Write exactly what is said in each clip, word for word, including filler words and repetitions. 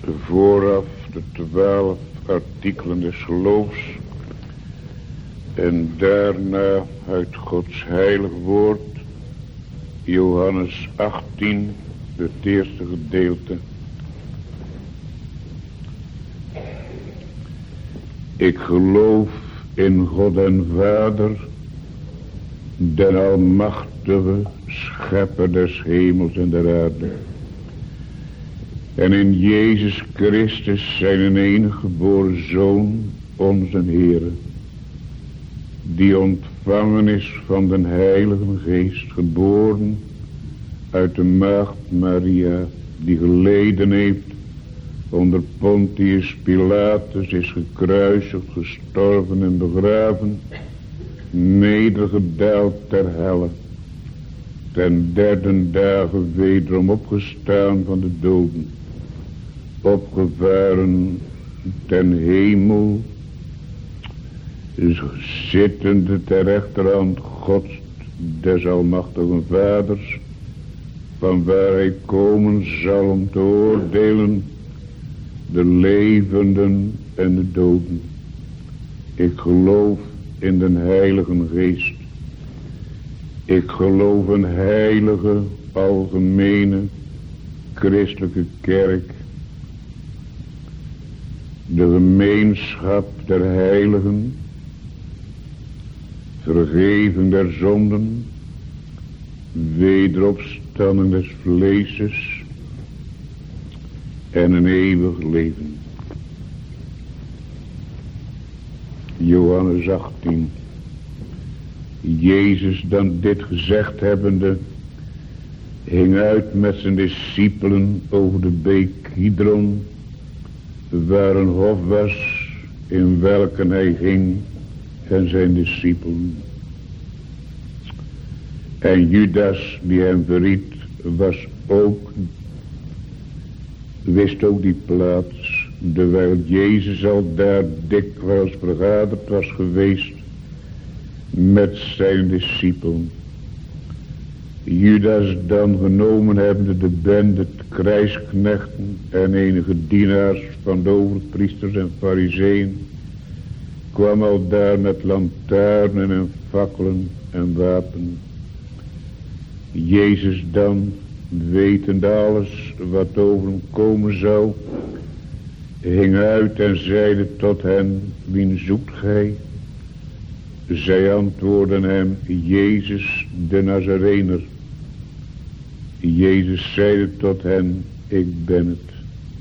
vooraf de twaalf artikelen des geloofs en daarna uit Gods heilig woord, Johannes achttien, het eerste gedeelte. Ik geloof in God en Vader, den almachtige schepper des hemels en der aarde. En in Jezus Christus zijn enige geboren Zoon, onze Heere, die ontvangen is van den Heilige Geest, geboren uit de maagd Maria, die geleden heeft onder Pontius Pilatus, is gekruisigd, gestorven en begraven, nedergedaald ter helle, ten derde dagen wederom opgestaan van de doden, opgevaren ten hemel, zittende ter rechterhand Gods des almachtigen Vaders, van waar hij komen zal om te oordelen de levenden en de doden. Ik geloof in den Heilige Geest. Ik geloof een heilige, algemene, christelijke kerk, de gemeenschap der heiligen, vergeving der zonden, wederopstanding des vleeses en een eeuwig leven. Johannes achttien. Jezus dan dit gezegd hebbende, hing uit met zijn discipelen over de beek Kidron, waar een hof was in welke hij ging en zijn discipelen. En Judas die hem verried was ook, wist ook die plaats, terwijl Jezus al daar dikwijls vergaderd was geweest met zijn discipelen. Judas dan genomen hebbende de bende krijgsknechten en enige dienaars van de overpriesters en farizeeën, kwam al daar met lantaarnen en fakkelen en wapenen. Jezus dan, wetende alles wat over hem komen zou, hing uit en zeide tot hen, wien zoekt gij? Zij antwoordden hem, Jezus de Nazarener. Jezus zeide tot hen, ik ben het.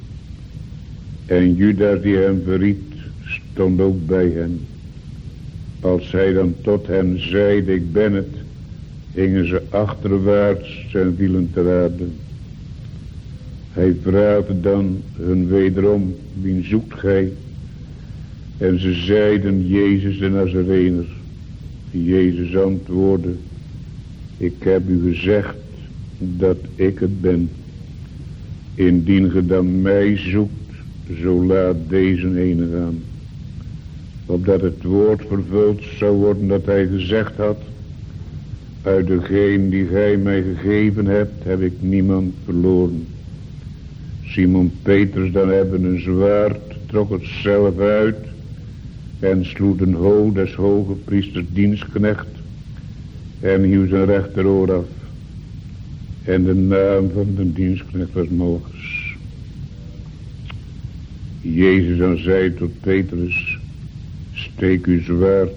En Judas die hem verried, stond ook bij hen. Als hij dan tot hen zeide, ik ben het, hingen ze achterwaarts en vielen ter aarde. Hij vraagde dan hun wederom, wien zoekt gij? En ze zeiden, Jezus de Nazarener. Jezus antwoordde, ik heb u gezegd dat ik het ben. Indien ge dan mij zoekt, zo laat deze heen gaan. Opdat het woord vervuld zou worden dat hij gezegd had, uit degene die gij mij gegeven hebt, heb ik niemand verloren. Simon Petrus dan hebben een zwaard, trok het zelf uit en sloeg den hoofd des hoge priesters dienstknecht en hield zijn rechteroor af. En de naam van de dienstknecht was Malchus. Jezus dan zei tot Petrus, steek uw zwaard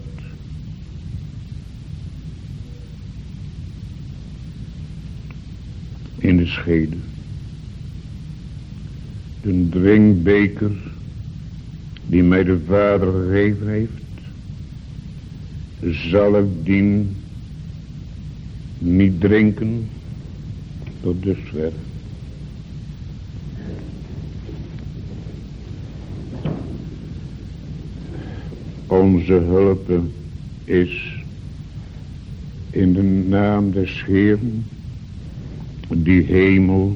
in de schede. De drinkbeker die mij de Vader gegeven heeft, zal ik dien niet drinken tot dusver. Onze hulp is in de naam des Heeren, die hemel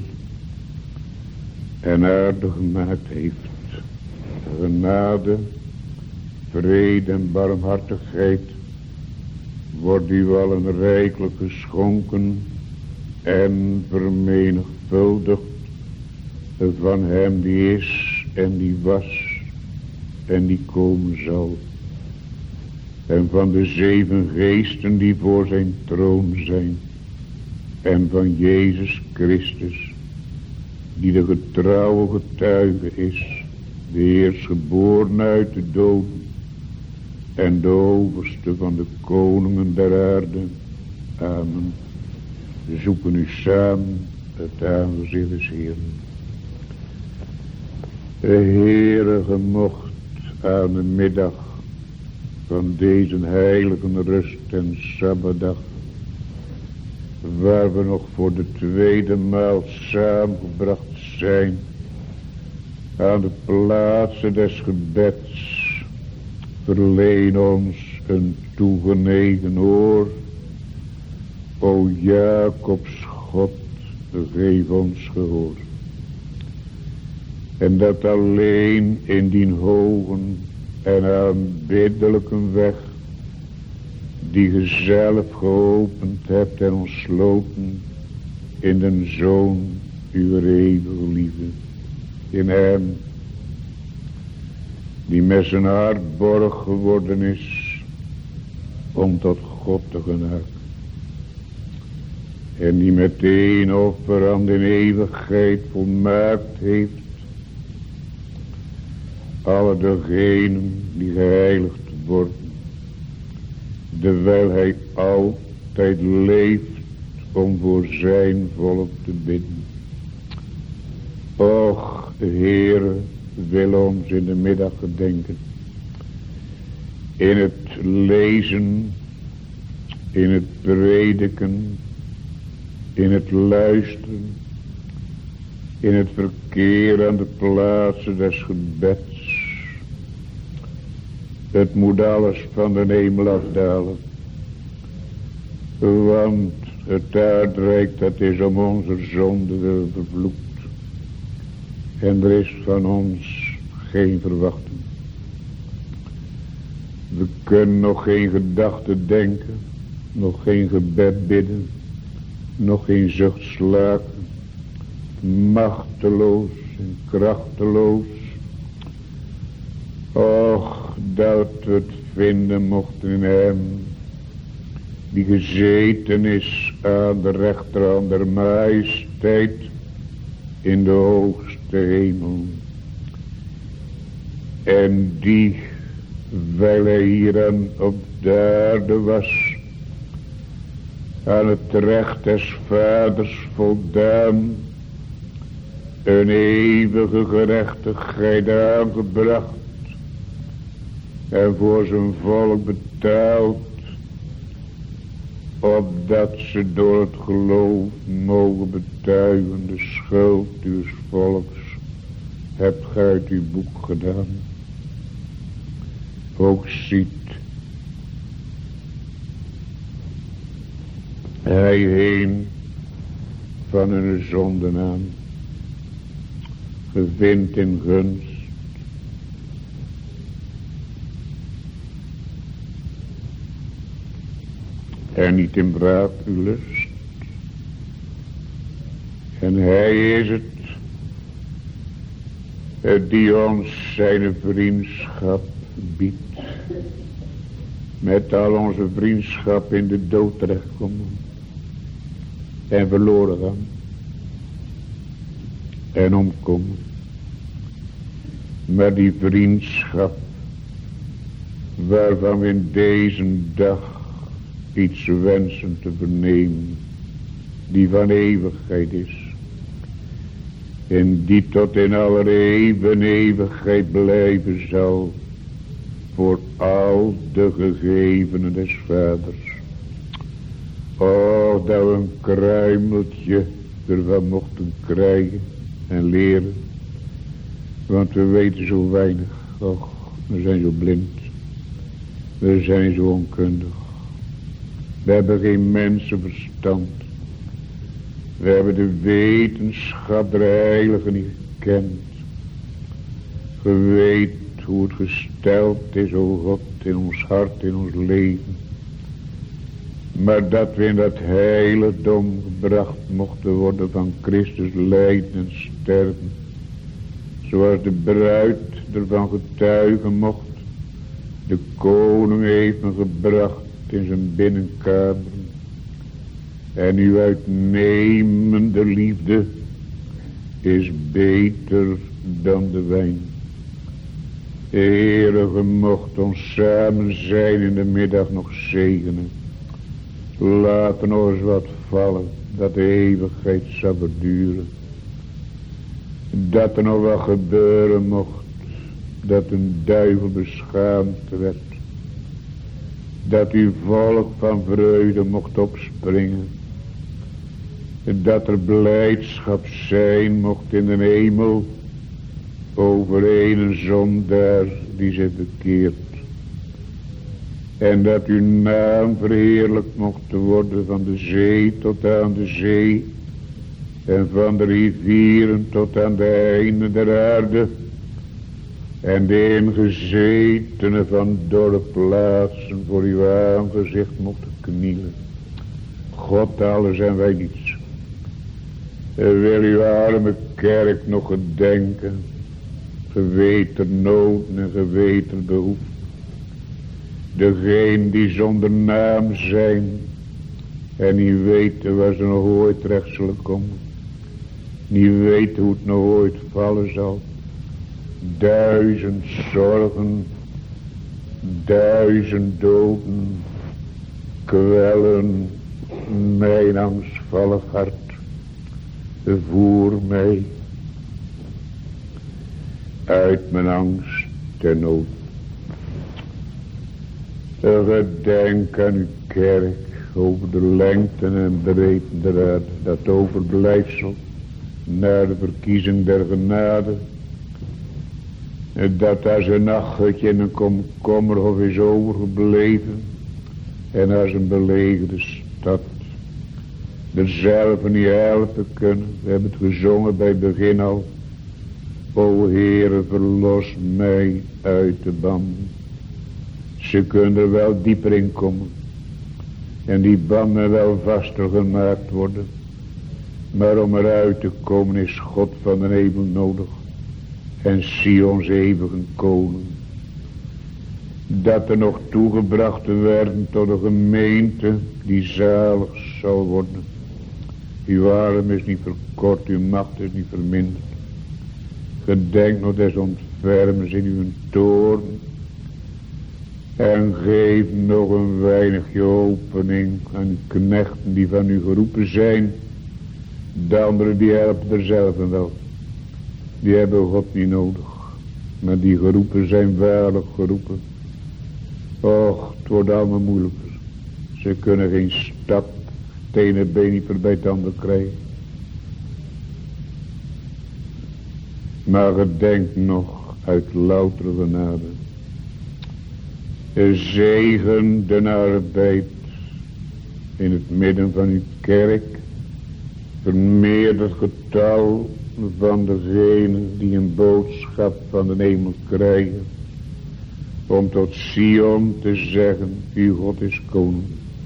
en aarde gemaakt heeft. Genade, vrede en barmhartigheid wordt u allen rijkelijk geschonken en vermenigvuldigd van hem die is en die was en die komen zal. En van de zeven geesten die voor zijn troon zijn. En van Jezus Christus, die de getrouwe getuige is, de eerstgeboren uit de doden en de overste van de koningen der aarde. Amen. We zoeken nu samen het aangezicht des Heeren. De Heere gemocht aan de middag van deze heilige rust en sabbatdag, waar we nog voor de tweede maal samengebracht zijn, aan de plaatsen des gebeds, verleen ons een toegenegen oor. O Jacobs God, geef ons gehoor. En dat alleen in dien hogen en aanbiddelijke weg, die ge zelf geopend hebt en ontsloten in den Zoon uw eeuwige liefde. In hem, die met zijn hart borg geworden is, om tot God te genaken. En die met één offer aan de eeuwigheid volmaakt heeft alle degenen die geheiligd worden, terwijl hij altijd leeft om voor zijn volk te bidden. Och, de Heere wil ons in de middag gedenken, in het lezen, in het prediken, in het luisteren, in het verkeer aan de plaatsen des gebeds. Het moet alles van de hemel afdalen, want het aardrijk dat is om onze zonde wil vervloekt. En er is van ons geen verwachting. We kunnen nog geen gedachte denken, nog geen gebed bidden, nog geen zucht slaken, machteloos en krachteloos. Och, dat we het vinden mochten in hem, die gezeten is aan de rechterhand der majesteit in de hoogste hemel. En die, wijl hij hier aan op de aarde was, aan het recht des vaders voldaan, een eeuwige gerechtigheid aangebracht en voor zijn volk betaald, opdat ze door het geloof mogen betuigen de schuld uw volks hebt gij uit uw boek gedaan. Ook ziet hij heen van hun zonden aan, gevindt in gunst, en niet in wraaklust. En hij is het, het die ons zijn vriendschap biedt, met al onze vriendschap in de dood terechtkomen en verloren gaan en omkomen. Maar die vriendschap waarvan we in deze dag iets wensen te vernemen, die van eeuwigheid is en die tot in alle eeuwen eeuwigheid blijven zal voor al de gegevenen des vaders. Oh, dat we een kruimeltje ervan mochten krijgen en leren, want we weten zo weinig. Och, we zijn zo blind, we zijn zo onkundig. We hebben geen mensenverstand. We hebben de wetenschap der heiligen niet gekend. We weten hoe het gesteld is, o God, in ons hart, in ons leven. Maar dat we in dat heiligdom gebracht mochten worden van Christus lijden en sterven. Zoals de bruid ervan getuigen mocht. De koning heeft me gebracht in zijn binnenkamer. En uw uitnemende liefde is beter dan de wijn. Heere, ge mocht ons samen zijn in de middag nog zegenen. Laat er nog eens wat vallen, dat de eeuwigheid zou verduren. Dat er nog wat gebeuren mocht, dat een duivel beschaamd werd. Dat uw volk van vreugde mocht opspringen. Dat er blijdschap zijn mocht in de hemel over een zondaar die zich bekeert. En dat uw naam verheerlijkt mocht worden van de zee tot aan de zee. En van de rivieren tot aan de einde der aarde. En de ingezetenen van dorre plaatsen voor uw aangezicht mochten knielen. God, alles en wij niets. En wil uw arme kerk nog gedenken. Geweten nood en geweten behoefte. Degene die zonder naam zijn. En niet weten waar ze nog ooit terecht zullen komen. Niet weten hoe het nog ooit vallen zal. Duizend zorgen. Duizend doden. Kwellen mijn angstvallig hart. Voer mij uit mijn angst en nood. Gedenk aan uw kerk over de lengte en breedte der aarde, dat overblijfsel naar de verkiezing der genade. Dat als een nachtje in een komkommerhof is overgebleven en als een belegerde stad. Er zelf niet helpen kunnen. We hebben het gezongen bij het begin al. O Heere, verlos mij uit de banden. Ze kunnen er wel dieper in komen. En die banden wel vaster gemaakt worden. Maar om eruit te komen is God van de hemel nodig. En Sions eeuwige koning. Dat er nog toegebracht werden tot een gemeente die zalig zal worden. Uw arm is niet verkort, uw macht is niet verminderd. Gedenk nog des ontfermens in uw toorn. En geef nog een weinigje opening aan uw knechten die van u geroepen zijn. De anderen die helpen er zelf wel. Die hebben God niet nodig. Maar die geroepen zijn waarlijk geroepen. Och, het wordt allemaal moeilijker. Ze kunnen geen stap, het ene been niet voorbij het andere krijgen. Maar gedenk nog uit loutere genade. Zegen de arbeid in het midden van uw kerk. Vermeerd het getal van degenen die een boodschap van de hemel krijgen. Om tot Sion te zeggen, uw God is koning.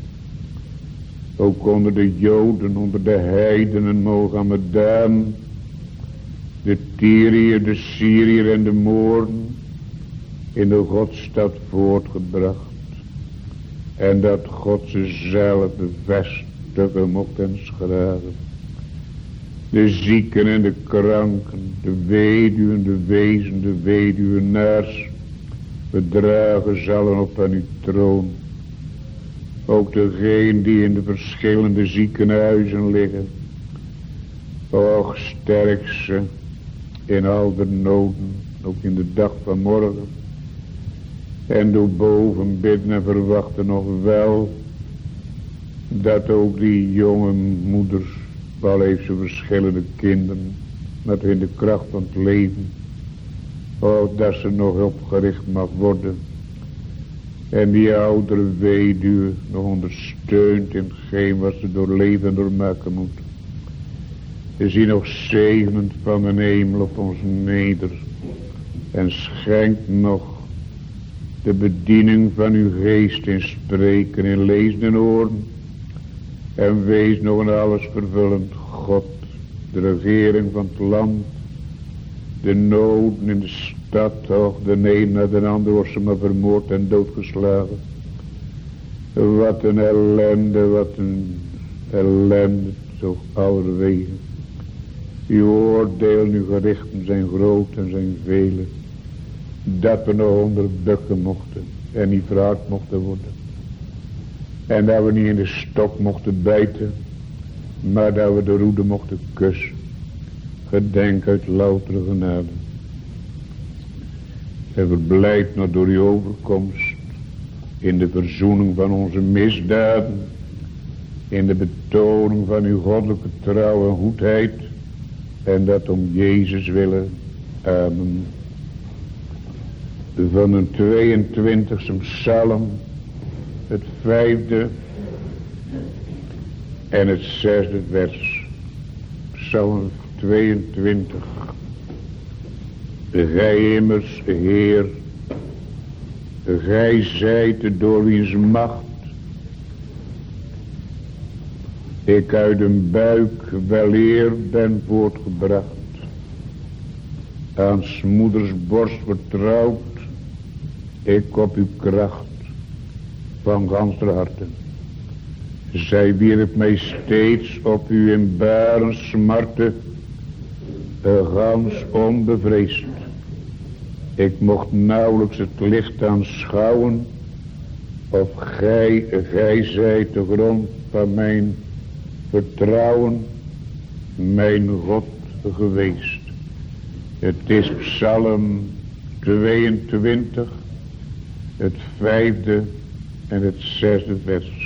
Ook onder de Joden, onder de heidenen, Mohammedanen, de Tyriër, de Syriër en de Moorden in de Godstad voortgebracht. En dat God ze zelf bevestigen mocht en schragen. De zieken en de kranken, de weduwen, de wezen, de weduwenaars, bedragen zullen op aan uw troon. Ook degenen die in de verschillende ziekenhuizen liggen. Och, sterk ze in al de noden, ook in de dag van morgen. En doe boven bidden en verwachten nog wel dat ook die jonge moeders, wel heeft ze verschillende kinderen, met in de kracht van het leven, oh, dat ze nog opgericht mag worden. En die oudere weduwe nog ondersteunt in hetgeen wat ze doorleven en doormaken moet. Je ziet nog zegenend van de hemel op ons neder. En schenkt nog de bediening van uw geest in spreken, in lezen en horen. En wees nog een alles vervullend God, de regering van het land. De noden in de stad toch, de een na de ander wordt ze maar vermoord en doodgeslagen. Wat een ellende, wat een ellende, toch allerwege. Uw oordeel, uw gerichten zijn groot en zijn vele. Dat we nog onder bukken mochten en niet verhard mochten worden. En dat we niet in de stok mochten bijten, maar dat we de roede mochten kussen. Gedenk uit loutere genade. En verblijd nog door uw overkomst in de verzoening van onze misdaden, in de betoning van uw goddelijke trouw en goedheid, en dat om Jezus willen. Amen. Van een tweeëntwintigste psalm, het vijfde en het zesde vers. Psalm tweeëntwintig. Gij immers, Heer, gij zijt door wiens macht ik uit een buik weleer ben voortgebracht, aan 's moeders borst vertrouwd, ik op uw kracht van ganser harten. Zij wierp mij steeds op u in baren smarten, gans onbevreesd. Ik mocht nauwelijks het licht aanschouwen, of gij, gij zijt de grond van mijn vertrouwen, mijn God geweest. Het is Psalm tweeëntwintig, het vijfde en het zesde vers.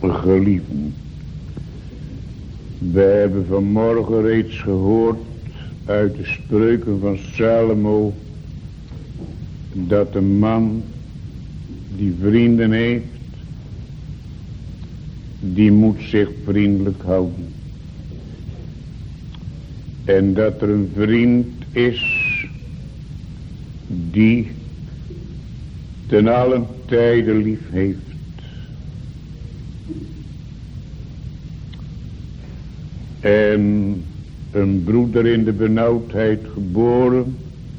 Geliefden, we hebben vanmorgen reeds gehoord uit de spreuken van Salomo dat een man die vrienden heeft, die moet zich vriendelijk houden. En dat er een vriend is die ten allen tijde lief heeft. En een broeder in de benauwdheid geboren.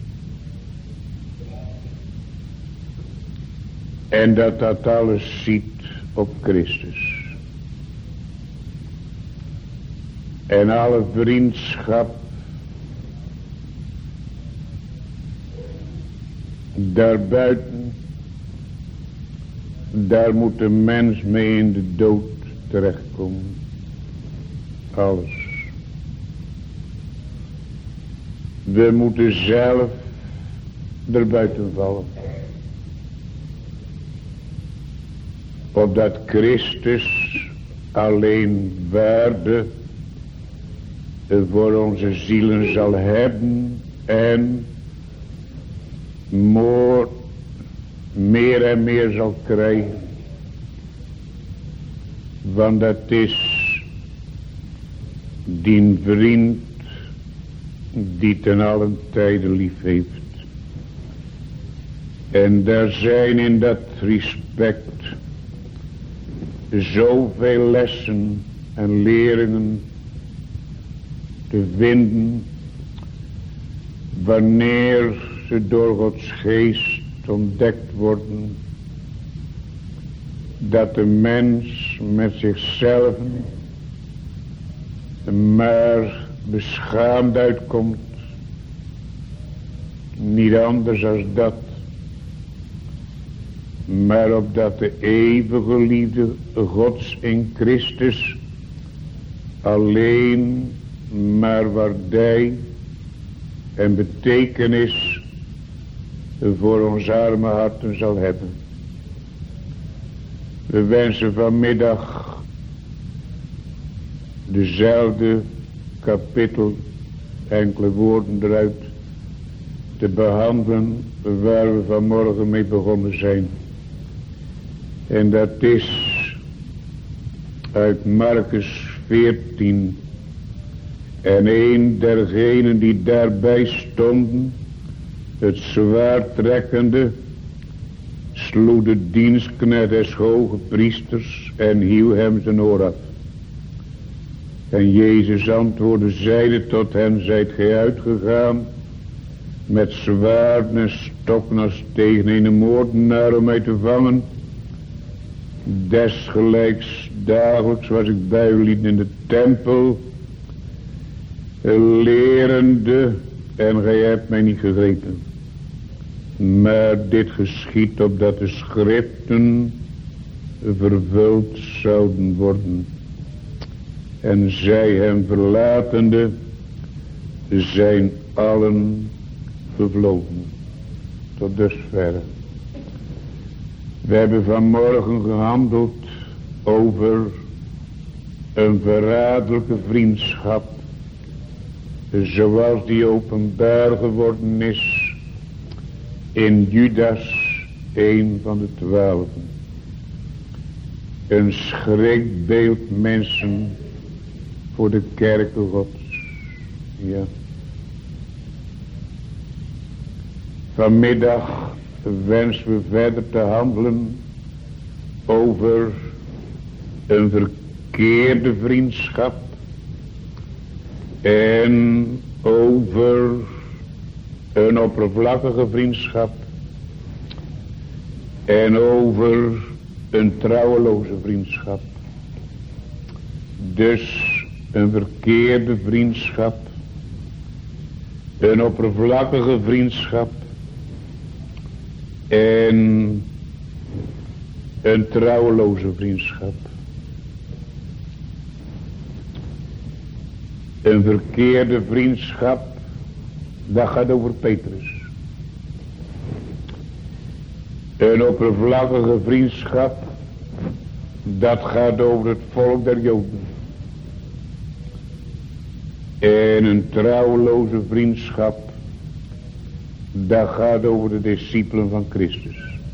En dat dat alles ziet op Christus. En alle vriendschap daarbuiten, daar moet de mens mee in de dood terechtkomen. Alles. We moeten zelf erbuiten vallen. Opdat Christus alleen waarde voor onze zielen zal hebben en more, meer en meer zal krijgen. Want dat is die vriend die ten allen tijde lief heeft. En daar zijn in dat respect zoveel lessen en leringen te vinden, wanneer ze door Gods geest ontdekt worden, dat de mens met zichzelf maar beschaamd uitkomt. Niet anders als dat. Maar opdat de eeuwige liefde Gods in Christus alleen maar waardij en betekenis voor ons arme harten zal hebben. We wensen vanmiddag dezelfde kapitel, enkele woorden eruit, te behandelen waar we vanmorgen mee begonnen zijn. En dat is uit Markus veertien. En een dergenen die daarbij stonden, het zwaard trekkende, sloeg de dienstknecht des hoge priesters en hieuw hem zijn oor af. En Jezus antwoordde, zeide tot hen, zijt gij uitgegaan met zwaard en stokken als tegen een moordenaar om mij te vangen? Desgelijks dagelijks was ik bij u in de tempel, lerende, en gij hebt mij niet gegrepen. Maar dit geschiedt opdat de schriften vervuld zouden worden. En zij hem verlatende zijn allen gevlogen. Tot dusverre. We hebben vanmorgen gehandeld over een verraderlijke vriendschap, zoals die openbaar geworden is in Judas, een van de twaalfen. Een schrikbeeld mensen voor de kerken Gods. Ja. Vanmiddag wensen we verder te handelen over een verkeerde vriendschap en over een oppervlakkige vriendschap en over een trouweloze vriendschap. Dus een verkeerde vriendschap, een oppervlakkige vriendschap en een trouweloze vriendschap. Een verkeerde vriendschap, dat gaat over Petrus. Een oppervlakkige vriendschap, Dat gaat over het volk der Joden. En een trouweloze vriendschap. Dat gaat over de discipelen van Christus.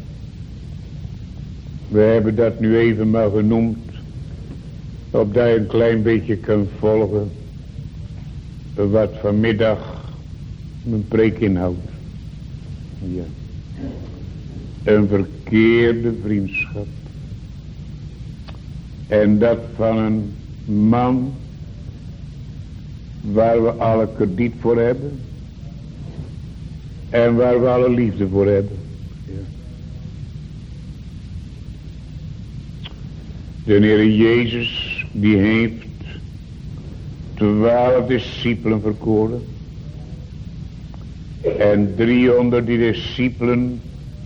We hebben dat nu even maar genoemd. Opdat je een klein beetje kunt volgen. Wat vanmiddag mijn preek inhoudt. Ja. Een verkeerde vriendschap. En dat van een man. Waar we alle krediet voor hebben. En waar we alle liefde voor hebben. Ja. De Heer Jezus. Die heeft twaalf discipelen verkoren. En driehonderd die discipelen.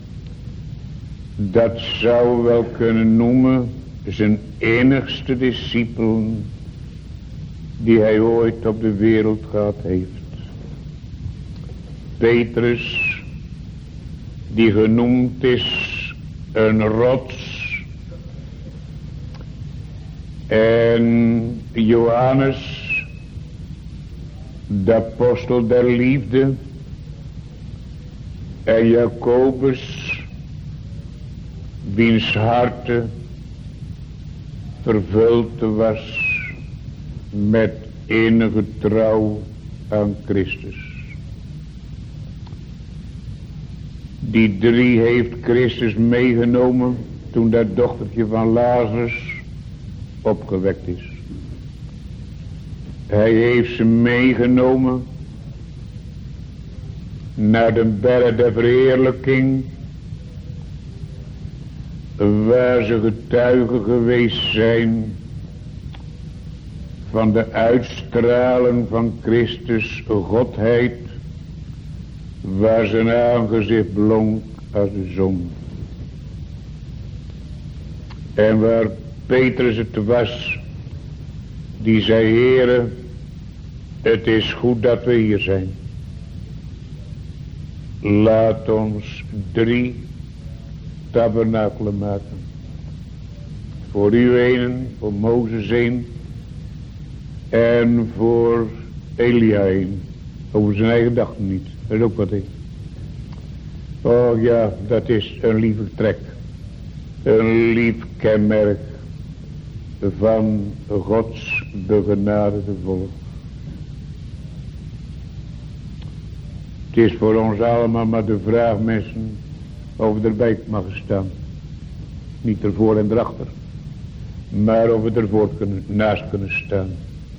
Dat zou wel kunnen noemen. Zijn enigste discipelen. Die hij ooit op de wereld gehad heeft. Petrus. Die genoemd is een rots. En Johannes. De apostel der liefde. En Jacobus. Wiens harte vervuld was met enige trouw aan Christus. Die drie heeft Christus meegenomen toen dat dochtertje van Lazarus opgewekt is. Hij heeft ze meegenomen naar de berg der verheerlijking, waar ze getuigen geweest zijn van de uitstraling van Christus Godheid, waar zijn aangezicht blonk als de zon. En waar Petrus het was, die zei: Heere, het is goed dat we hier zijn. Laat ons drie tabernakelen maken. Voor u een, voor Mozes een en voor Elia een. Over zijn eigen gedachten niet, dat is ook wat ik. Oh ja, dat is een lieve trek. Een lief kenmerk van Gods begenadigde volk. Het is voor ons allemaal maar de vraag, mensen, of we erbij mag staan. Niet ervoor en erachter, maar of we ervoor kunnen, naast kunnen staan.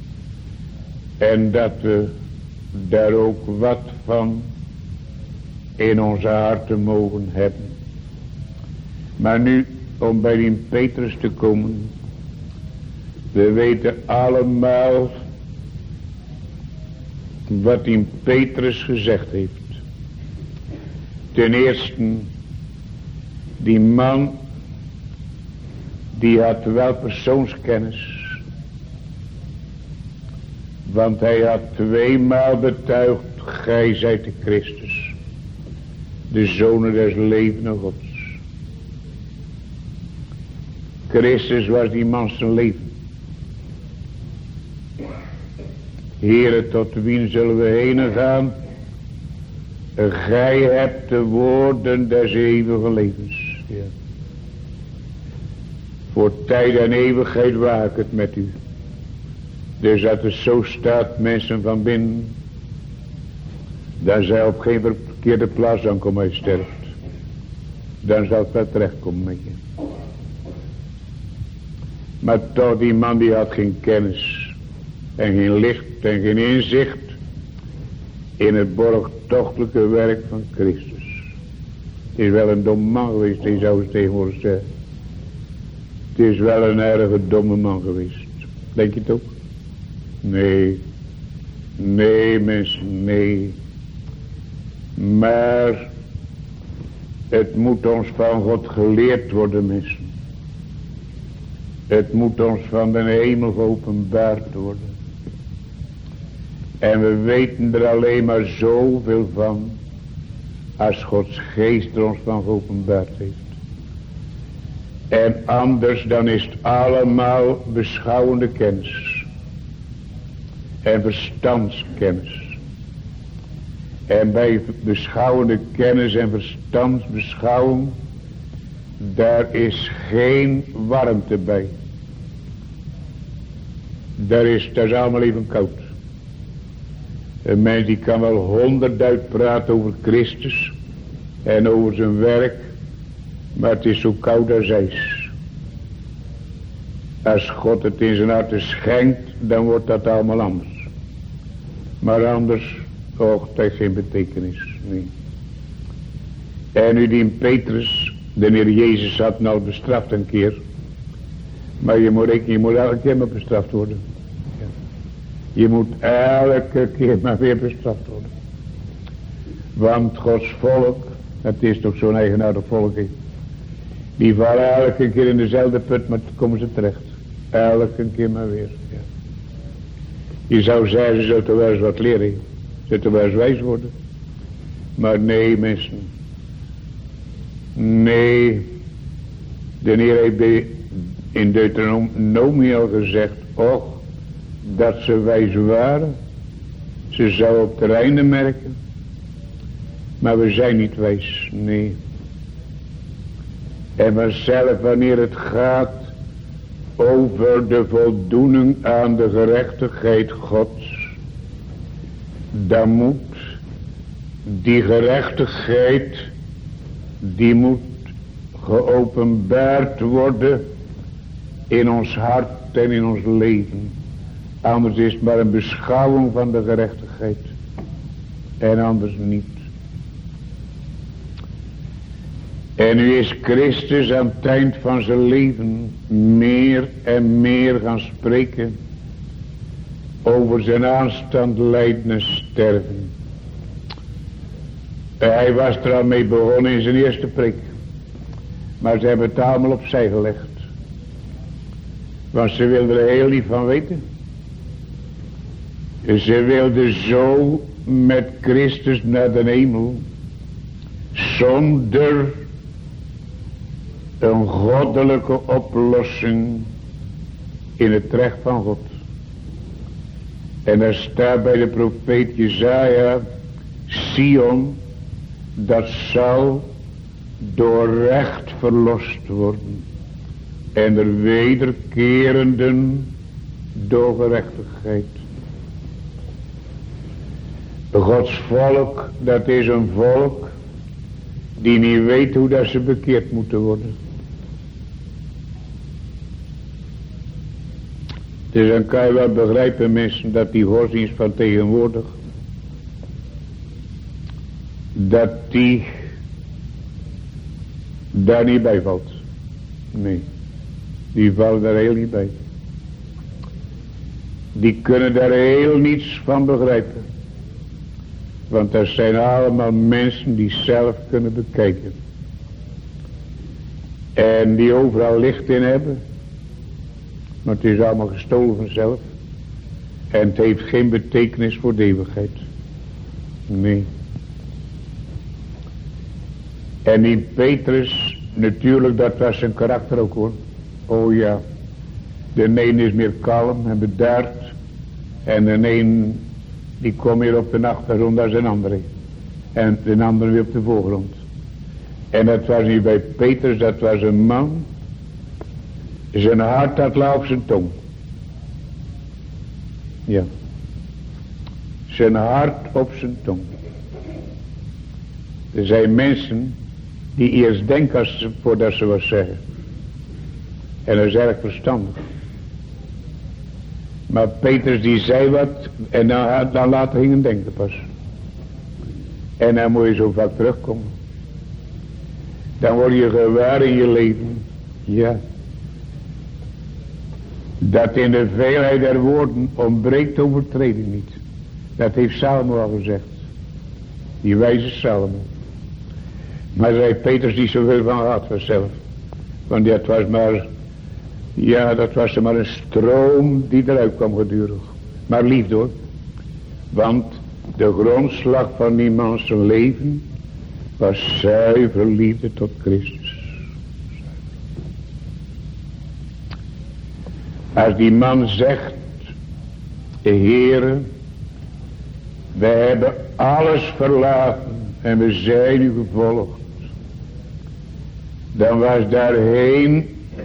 En dat we daar ook wat van in onze harten mogen hebben. Maar nu, om bij die Petrus te komen. We weten allemaal wat die Petrus gezegd heeft. Ten eerste, die man, die had wel persoonskennis. Want hij had tweemaal betuigd, gij zijt de Christus, de Zoon des levenden Gods. Christus was die man zijn leven. Heere, tot wien zullen we heen gaan? Gij hebt de woorden des eeuwige levens. Ja. Voor tijd en eeuwigheid waak het met u. Dus dat het zo staat, mensen van binnen, dan zij op geen verkeerde plaats aankomen als je sterft. Dan zal het wel terechtkomen met je. Maar toch, die man die had geen kennis en geen licht en geen inzicht in het borgtochtelijke werk van Christus. Het is wel een dom man geweest, die zou het tegenwoordig zeggen. Het is wel een erge domme man geweest. Denk je het ook? Nee. Nee, mensen, nee. Maar het moet ons van God geleerd worden, mensen. Het moet ons van de hemel geopenbaard worden. En we weten er alleen maar zoveel van, als Gods geest er ons van geopenbaard heeft. En anders dan is het allemaal beschouwende kennis. En verstandskennis. En bij beschouwende kennis en verstandsbeschouwing, daar is geen warmte bij. Daar is, dat is allemaal even koud. Een mens die kan wel honderdduizend praten over Christus en over zijn werk, maar het is zo koud als ijs. Als God het in zijn hart schenkt, dan wordt dat allemaal anders. Maar anders, och, dat heeft geen betekenis. Nee. En nu die Petrus, de Heer Jezus had nou bestraft een keer. Maar je moet, je moet elke keer maar bestraft worden. Ja. Je moet elke keer maar weer bestraft worden. Want Gods volk, het is toch zo'n eigenaardig volk. He. Die vallen elke keer in dezelfde put, maar komen ze terecht. Elke keer maar weer. Ja. Je zou zeggen, ze zullen toch wel eens wat leren. Ze zullen toch wel eens wijs worden. Maar nee, mensen. Nee. De Heer heeft in Deuteronomie al gezegd, och, dat ze wijs waren. Ze zouden op het einde merken. Maar we zijn niet wijs, nee. En vanzelf, wanneer het gaat over de voldoening aan de gerechtigheid Gods, dan moet die gerechtigheid, die moet geopenbaard worden in ons hart en in ons leven. Anders is het maar een beschouwing van de gerechtigheid. En anders niet. En nu is Christus aan het eind van zijn leven meer en meer gaan spreken over zijn aanstaand lijden en sterven. Hij was er al mee begonnen in zijn eerste preek. Maar ze hebben het allemaal opzij gelegd. Want ze wilden er heel niet van weten. Ze wilden zo met Christus naar de hemel. Zonder een goddelijke oplossing in het recht van God. En er staat bij de profeet Jesaja, Sion, dat zal door recht verlost worden. En er wederkerenden door gerechtigheid. Gods volk, dat is een volk die niet weet hoe dat ze bekeerd moeten worden. Dus dan kan je wel begrijpen, mensen, dat die godsdienst van tegenwoordig, dat die daar niet bij valt. Nee, die vallen daar heel niet bij. Die kunnen daar heel niets van begrijpen. Want dat zijn allemaal mensen die zelf kunnen bekijken. En die overal licht in hebben. Maar het is allemaal gestolen vanzelf. En het heeft geen betekenis voor de eeuwigheid. Nee. En die Petrus, natuurlijk, dat was zijn karakter ook hoor. Oh ja. De een is meer kalm en bedaard. En de een, die komt meer op de achtergrond als een andere. En de andere weer op de voorgrond. En dat was niet bij Petrus, dat was een man. Zijn hart had lag op zijn tong. Ja. Zijn hart op zijn tong. Er zijn mensen die eerst denken als ze, voordat ze wat zeggen. En dat is erg verstandig. Maar Petrus die zei wat en dan, dan later gingen denken pas. En dan moet je zo vaak terugkomen. Dan word je gewaar in je leven. Ja. Dat in de veelheid der woorden ontbreekt overtreding niet. Dat heeft Salomo al gezegd. Die wijze Salomo. Maar zei Petrus niet zoveel van gehad vanzelf. Want dat was maar, ja dat was maar een stroom die eruit kwam gedurig. Maar liefde hoor. Want de grondslag van die man zijn leven was zuiver liefde tot Christus. Als die man zegt, Heere, we hebben alles verlaten en we zijn u gevolgd, dan was daarheen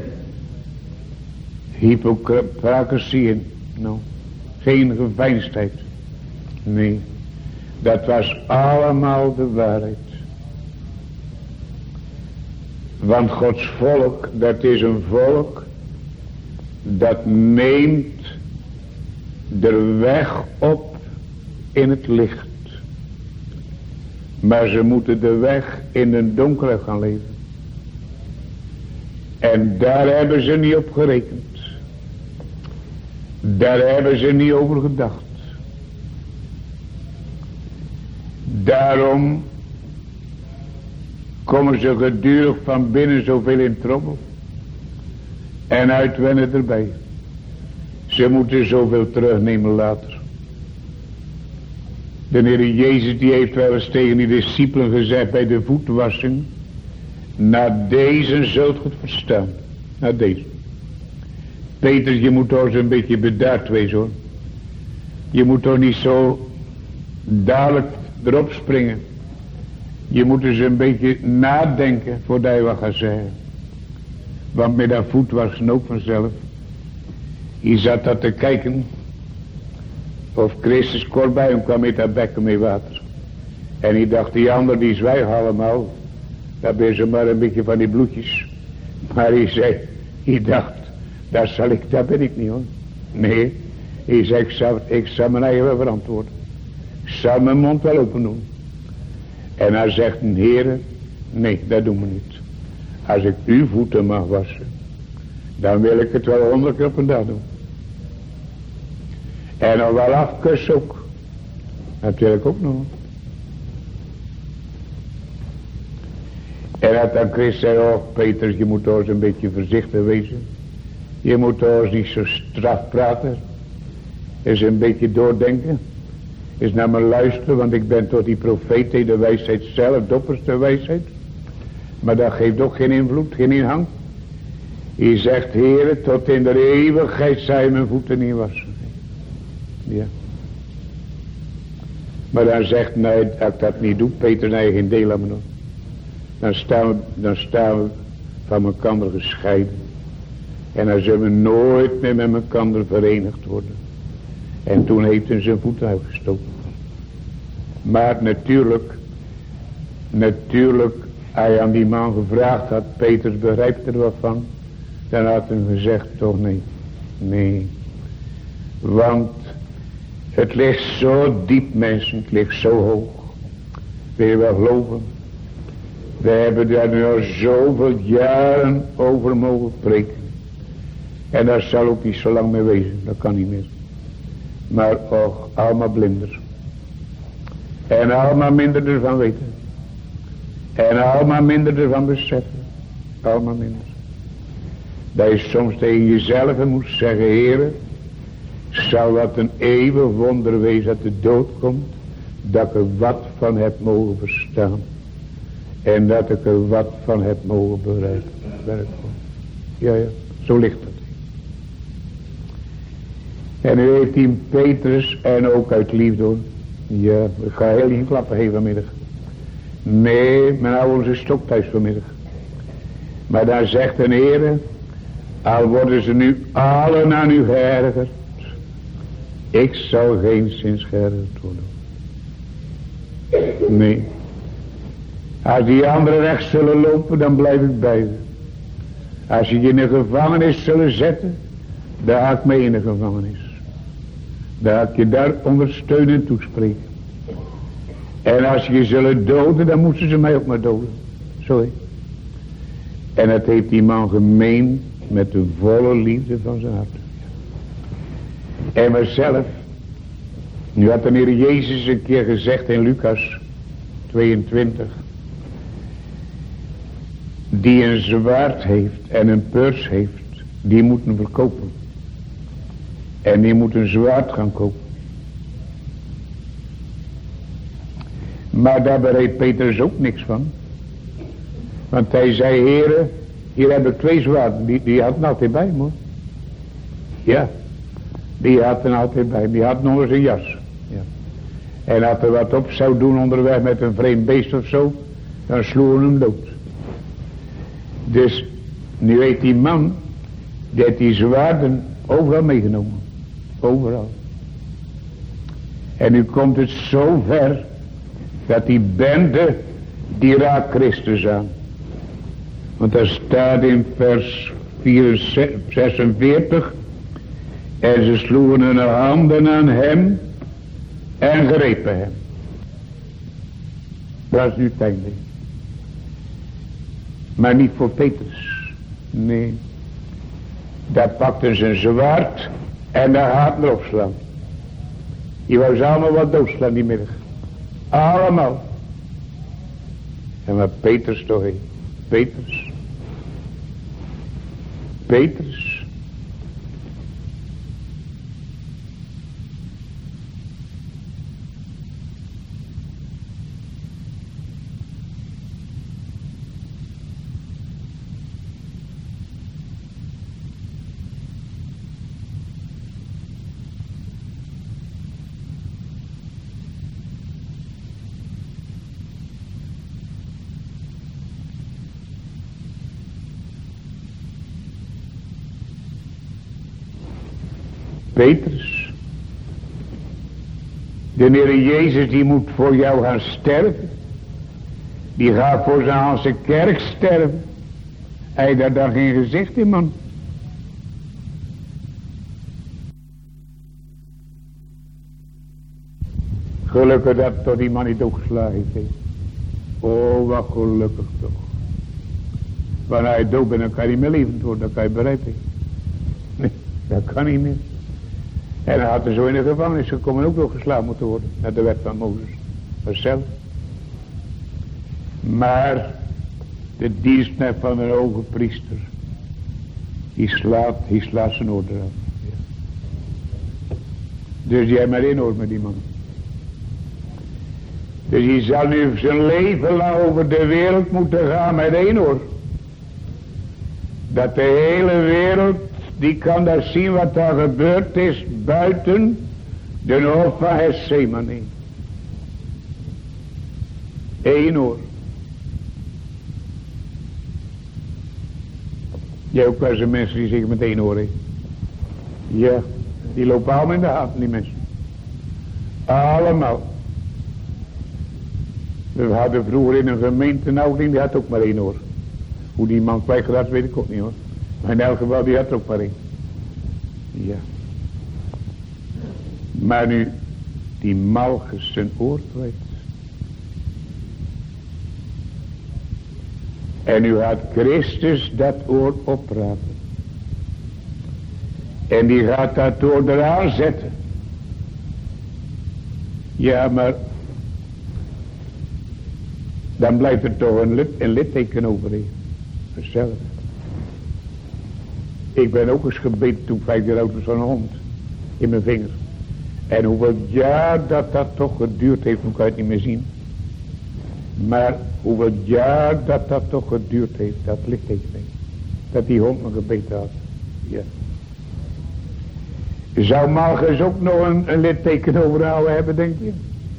hypocrisie in. Nou, geen geveinsdheid. Nee, dat was allemaal de waarheid. Want Gods volk, dat is een volk dat neemt de weg op in het licht. Maar ze moeten de weg in de donkere gaan leven. En daar hebben ze niet op gerekend. Daar hebben ze niet over gedacht. Daarom komen ze gedurig van binnen zoveel in trommel. En uitwennen erbij. Ze moeten zoveel terugnemen later. De Heer Jezus die heeft wel eens tegen die discipelen gezegd bij de voetwassing. Na deze zult ge het verstaan. Na deze. Peter, je moet toch eens een beetje bedaard wezen hoor. Je moet toch niet zo dadelijk erop springen. Je moet eens een beetje nadenken voordat je wat gaat zeggen. Want met dat voetwassen ook vanzelf. Je zat dat te kijken. Of Christus kort bij hem kwam met dat bekken met water. En hij dacht, die ander die zwijgen allemaal. Daar ben ze maar een beetje van die bloedjes. Maar hij zei, hij dacht, daar zal ik, daar ben ik niet hoor. Nee, hij zei, ik zal, ik zal mijn eigen wel verantwoorden. Ik zal mijn mond wel open doen. En hij zegt, een Heere, nee, dat doen we niet. Als ik uw voeten mag wassen, dan wil ik het wel honderd keer op een dag doen. En nog wel afkussen ook. Dat wil ik ook nog. En dat dan Christus zei, oh Peter, je moet toch eens een beetje voorzichtig wezen. Je moet toch eens niet zo straf praten. Eens een beetje doordenken. Eens naar me luisteren, want ik ben toch die profeet die de wijsheid zelf, de opperste wijsheid. Maar dat geeft ook geen invloed, geen inhang. Hij zegt, Heere, tot in de eeuwigheid zij mijn voeten niet wassen. Ja. Maar dan zegt, nee, dat ik dat niet doe, Peter, nee, geen deel aan me doen. Dan staan we, dan staan we van elkaar gescheiden. En dan zullen we nooit meer met elkaar verenigd worden. En toen heeft hij zijn voeten uitgestoken. Maar natuurlijk, natuurlijk, als je aan die man gevraagd had, Petrus begrijpt er wat van, dan had hij gezegd, toch nee, nee. Want het ligt zo diep mensen, het ligt zo hoog. Wil je wel geloven? We hebben daar nu al zoveel jaren over mogen preken. En daar zal ook niet zo lang mee wezen, dat kan niet meer. Maar och, allemaal blinder. En allemaal minder ervan weten. En allemaal minder ervan beseffen. Allemaal minder. Dat je soms tegen jezelf moet zeggen, Heere, zou dat een eeuwig wonder wezen dat de dood komt, dat ik er wat van heb mogen verstaan. En dat ik er wat van heb mogen bereiken. Ja, ja, zo ligt het. En u heeft die Petrus en ook uit liefde hoor. Ja, ik ga heel niet klappen heen vanmiddag. Nee, mijn ouders is stok thuis vanmiddag. Maar dan zegt een Heere, al worden ze nu allen aan u geërgerd, ik zal geen zins geërgerd worden. Nee. Als die anderen rechts zullen lopen, dan blijf ik bij ze. Als je je in de gevangenis zullen zetten, dan ga ik mee in de gevangenis. Dan ga ik je daar ondersteunen en toespreken. En als je je zullen doden, dan moeten ze mij ook maar doden. Sorry. En dat heeft die man gemeen met de volle liefde van zijn hart. En mezelf. Nu had de Heer Jezus een keer gezegd in Lucas tweeëntwintig. Die een zwaard heeft en een purs heeft, die moeten verkopen. En die moet een zwaard gaan kopen. Maar daar bereid Petrus ook niks van. Want hij zei, Heere, hier heb ik twee zwaarden. Die, die had hem altijd bij hem hoor. Ja. Die had er altijd bij. Die had nog eens een jas. Ja. En als er wat op zou doen onderweg met een vreemd beest of zo. Dan sloegen hem dood. Dus nu weet die man. Dat die zwaarden overal meegenomen. Overal. En nu komt het zo ver. Dat die bende. Die raakt Christus aan. Want daar staat in vers zesenveertig. En ze sloegen hun handen aan hem. En grepen hem. Dat is nu het einde. Maar niet voor Petrus. Nee. Daar pakten ze een zwaard. En daar gaat men opslaan. Die wou ze allemaal wat doodslaan die middag. Allemaal. En maar Petrus toch heen. Petrus. Petrus. Petrus. De Heer Jezus die moet voor jou gaan sterven. Die gaat voor zijn Hanse kerk sterven. Hij daar dan geen gezicht in, man. Gelukkig dat toch die man niet doodgeslagen heeft. Oh, wat gelukkig toch. Wanneer hij dood bent, dan kan hij meer levend worden. Dat kan je bereiken. Nee, dat kan niet meer. En hij had er zo in de gevangenis gekomen ook nog geslagen moeten worden. Naar de wet van Mozes. Vanzelf. Maar de dienstknecht van een hoge priester. Die slaat, die slaat zijn oor eraf. Ja. Dus jij maar in hoor met die man. Dus die zal nu zijn leven lang over de wereld moeten gaan met één oor. Dat de hele wereld, die kan daar zien wat daar gebeurd is buiten de hof van Gethsemane. Eén oor. Jij ook wel zijn mensen die zich met één oor heeft. Ja, die lopen allemaal in de haat, die mensen. Allemaal. We hadden vroeger in een gemeente een ouderling, die had ook maar één oor. Hoe die man kwijtgeraakt weet ik ook niet hoor. Maar in elk geval, die had er ook maar één. Ja. Maar nu, die Malchus zijn oor kwijt. En nu gaat Christus dat oor oprapen. En die gaat dat oor eraan zetten. Ja, maar dan blijft er toch een, lit, een litteken overheen. Hetzelfde. Ik ben ook eens gebeten toen vijf jaar oud was van een hond. In mijn vinger. En hoeveel jaar dat dat toch geduurd heeft, moet ik het niet meer zien. Maar hoeveel jaar dat dat toch geduurd heeft, dat litteken. Dat die hond me gebeten had. Ja. Zou Malchus ook nog een, een litteken overhouden hebben, denk je?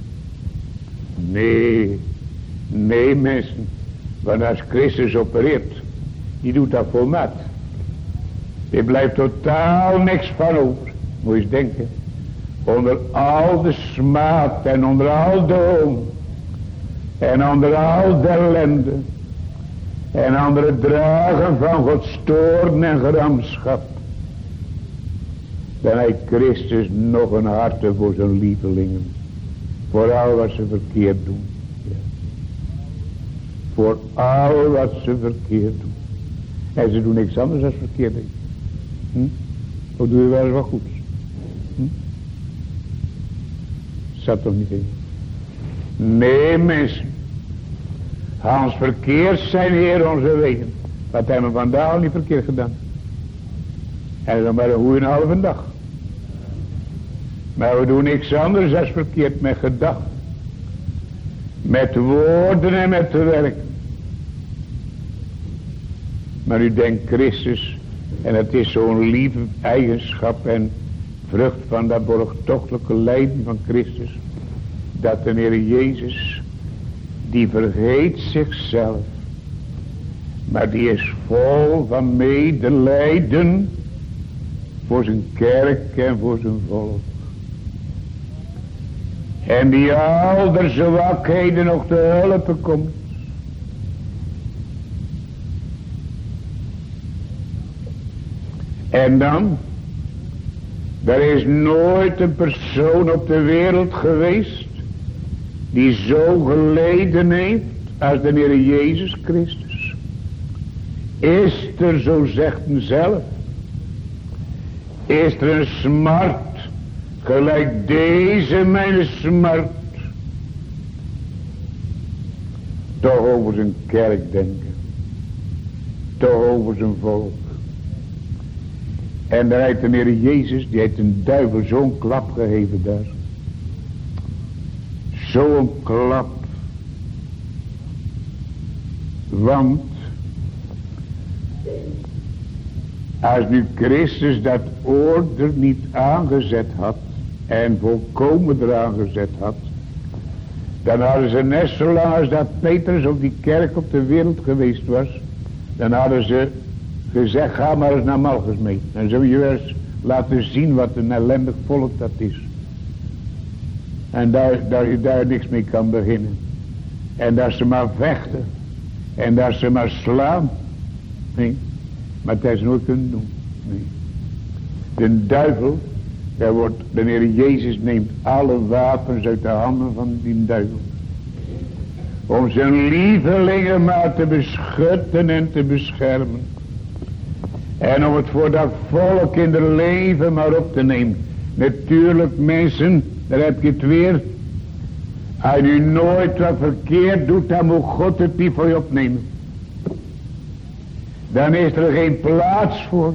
Nee. Nee mensen. Want als Christus opereert, die doet dat volmaakt. Er blijft totaal niks van over. Moet je eens denken. Onder al de smaad en onder al de hoon. En onder al de ellende. En andere dragen van Gods toorn en gramschap. Dan heeft Christus nog een harte voor zijn lievelingen. Voor al wat ze verkeerd doen. Ja. Voor al wat ze verkeerd doen. En ze doen niks anders dan verkeerd doen. Hm? Of doe je wel eens wat goeds? Hm? Zat toch niet in? Nee mensen. Hans verkeerd zijn Heer onze wegen. Wat hebben we vandaag al niet verkeerd gedaan. En dan maar een goeie halve dag. Maar we doen niks anders dan verkeerd met gedachten. Met woorden en met werk. Maar u denkt Christus En het is zo'n lieve eigenschap en vrucht van dat borgtochtelijke lijden van Christus. Dat de Heer Jezus, die vergeet zichzelf. Maar die is vol van medelijden voor zijn kerk en voor zijn volk. En die al de zwakheden nog te hulp komt. En dan, er is nooit een persoon op de wereld geweest die zo geleden heeft als de Heer Jezus Christus. Is er, zo zegt hij zelf, is er een smart gelijk deze mijn smart. Toch over zijn kerk denken. Toch over zijn volk. En daar heeft de Heer Jezus, die heeft een duivel zo'n klap gegeven daar. Zo'n klap. Want als nu Christus dat oor er niet aangezet had en volkomen eraan gezet had, dan hadden ze net zo lang als dat Petrus op die kerk op de wereld geweest was, dan hadden ze gezegd, ga maar eens naar Malchus mee. Dan zul je eens laten zien wat een ellendig volk dat is. En daar, daar je daar niks mee kan beginnen. En dat ze maar vechten. En dat ze maar slaan. Nee. Maar dat is nooit kunnen doen. Nee. De duivel, daar wordt, de Heer Jezus neemt alle wapens uit de handen van die duivel. Om zijn lievelingen maar te beschutten en te beschermen. En om het voor dat volk in de leven maar op te nemen. Natuurlijk mensen, daar heb je het weer. Als je nu nooit wat verkeerd doet, dan moet God het niet voor je opnemen. Dan is er geen plaats voor.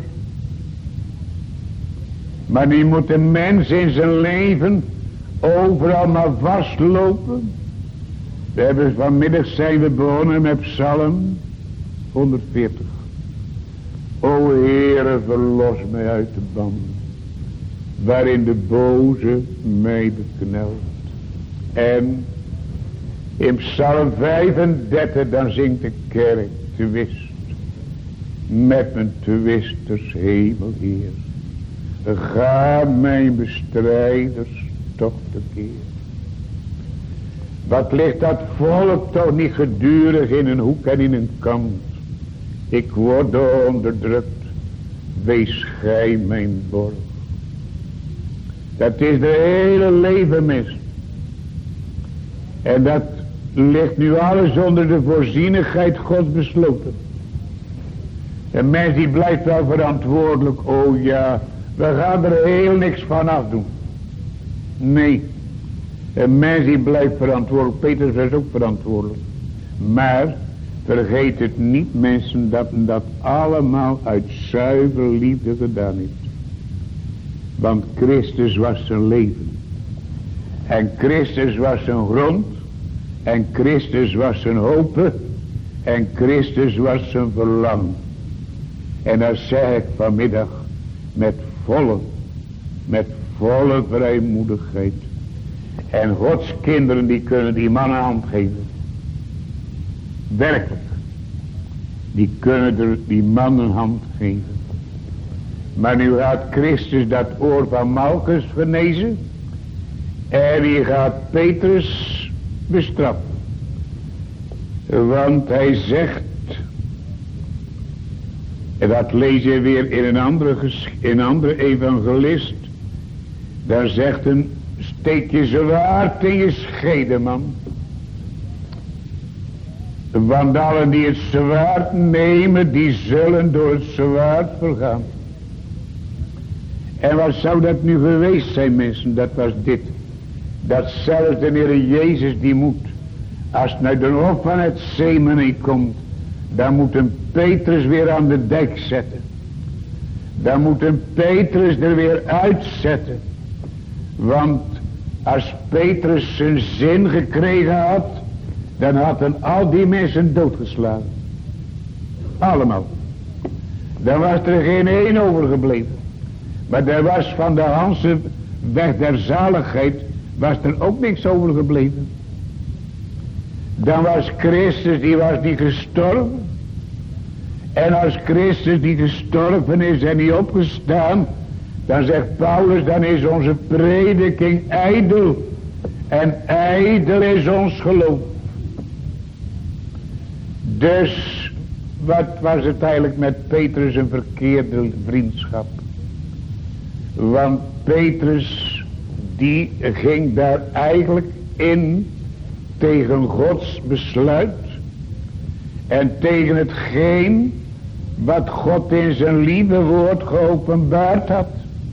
Maar nu moet een mens in zijn leven overal maar vastlopen. We hebben vanmiddag zijn we begonnen met Psalm honderdveertig. O Heere, verlos mij uit de banden, waarin de boze mij beknelt. En in Psalm vijfendertig, dan zingt de kerk twist. Met mijn twisters, hemel Heer, ga mijn bestrijders toch tekeer. Wat ligt dat volk toch niet gedurig in een hoek en in een kant. Ik word onderdrukt, wees gij mijn borg. Dat is de hele leven mis. En dat ligt nu alles onder de voorzienigheid Gods besloten. Een mens die blijft wel verantwoordelijk. Oh ja, we gaan er heel niks van afdoen. Nee, een mens die blijft verantwoordelijk. Petrus was ook verantwoordelijk. Maar vergeet het niet, mensen, dat men dat allemaal uit zuiver liefde gedaan heeft. Want Christus was zijn leven. En Christus was zijn grond. En Christus was zijn hoop. En Christus was zijn verlangen. En dat zeg ik vanmiddag met volle, met volle vrijmoedigheid. En Gods kinderen die kunnen die man een hand geven. Werkelijk. Die kunnen er die man een hand geven. Maar nu gaat Christus dat oor van Malchus genezen. En die gaat Petrus bestraffen. Want hij zegt, en dat lees je weer in een andere, in een andere evangelist. Daar zegt een, steek je zwaard in je schede, man. Want allen die het zwaard nemen, die zullen door het zwaard vergaan. En wat zou dat nu geweest zijn, mensen? Dat was dit. Dat zelfs de Heer Jezus die moet, als het naar de hof van het Zemene komt, dan moet een Petrus weer aan de dijk zetten. Dan moet een Petrus er weer uitzetten. Want als Petrus zijn zin gekregen had, dan hadden al die mensen doodgeslagen. Allemaal. Dan was er geen één overgebleven. Maar er was van de Hanse weg der zaligheid, was er ook niks overgebleven. Dan was Christus, die was niet gestorven. En als Christus die gestorven is en niet opgestaan, dan zegt Paulus, dan is onze prediking ijdel. En ijdel is ons geloof. Dus wat was het eigenlijk met Petrus een verkeerde vriendschap? Want Petrus die ging daar eigenlijk in tegen Gods besluit en tegen hetgeen wat God in zijn lieve woord geopenbaard had.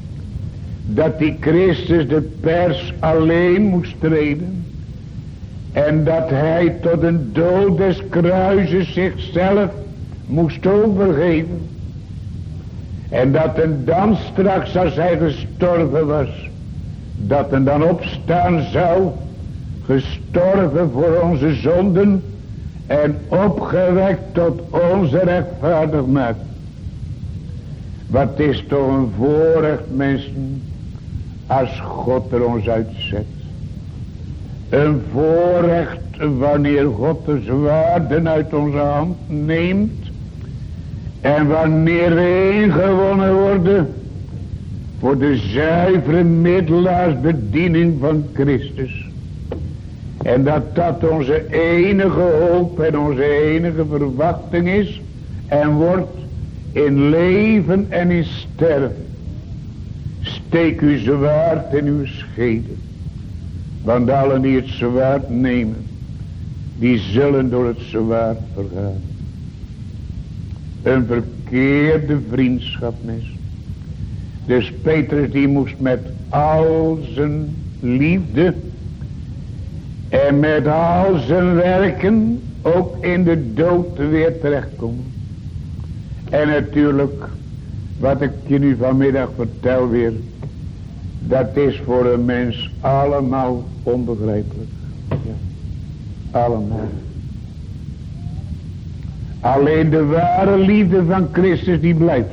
Dat die Christus de pers alleen moest treden. En dat hij tot een dood des kruises zichzelf moest overgeven. En dat en dan straks als hij gestorven was, dat en dan opstaan zou, gestorven voor onze zonden en opgewekt tot onze rechtvaardigheid. Wat is toch een voorrecht, mensen, als God er ons uitzet. Een voorrecht wanneer God de zwaarden uit onze hand neemt. En wanneer we ingewonnen worden voor de zuivere middelaarsbediening van Christus. En dat dat onze enige hoop en onze enige verwachting is en wordt in leven en in sterven. Steek uw zwaard in uw schede. Want allen die het zwaard nemen, die zullen door het zwaard vergaan. Een verkeerde vriendschap is. Dus Petrus die moest met al zijn liefde en met al zijn werken ook in de dood weer terechtkomen. En natuurlijk, wat ik je nu vanmiddag vertel weer, dat is voor een mens allemaal onbegrijpelijk. Ja, allemaal. Alleen de ware liefde van Christus die blijft.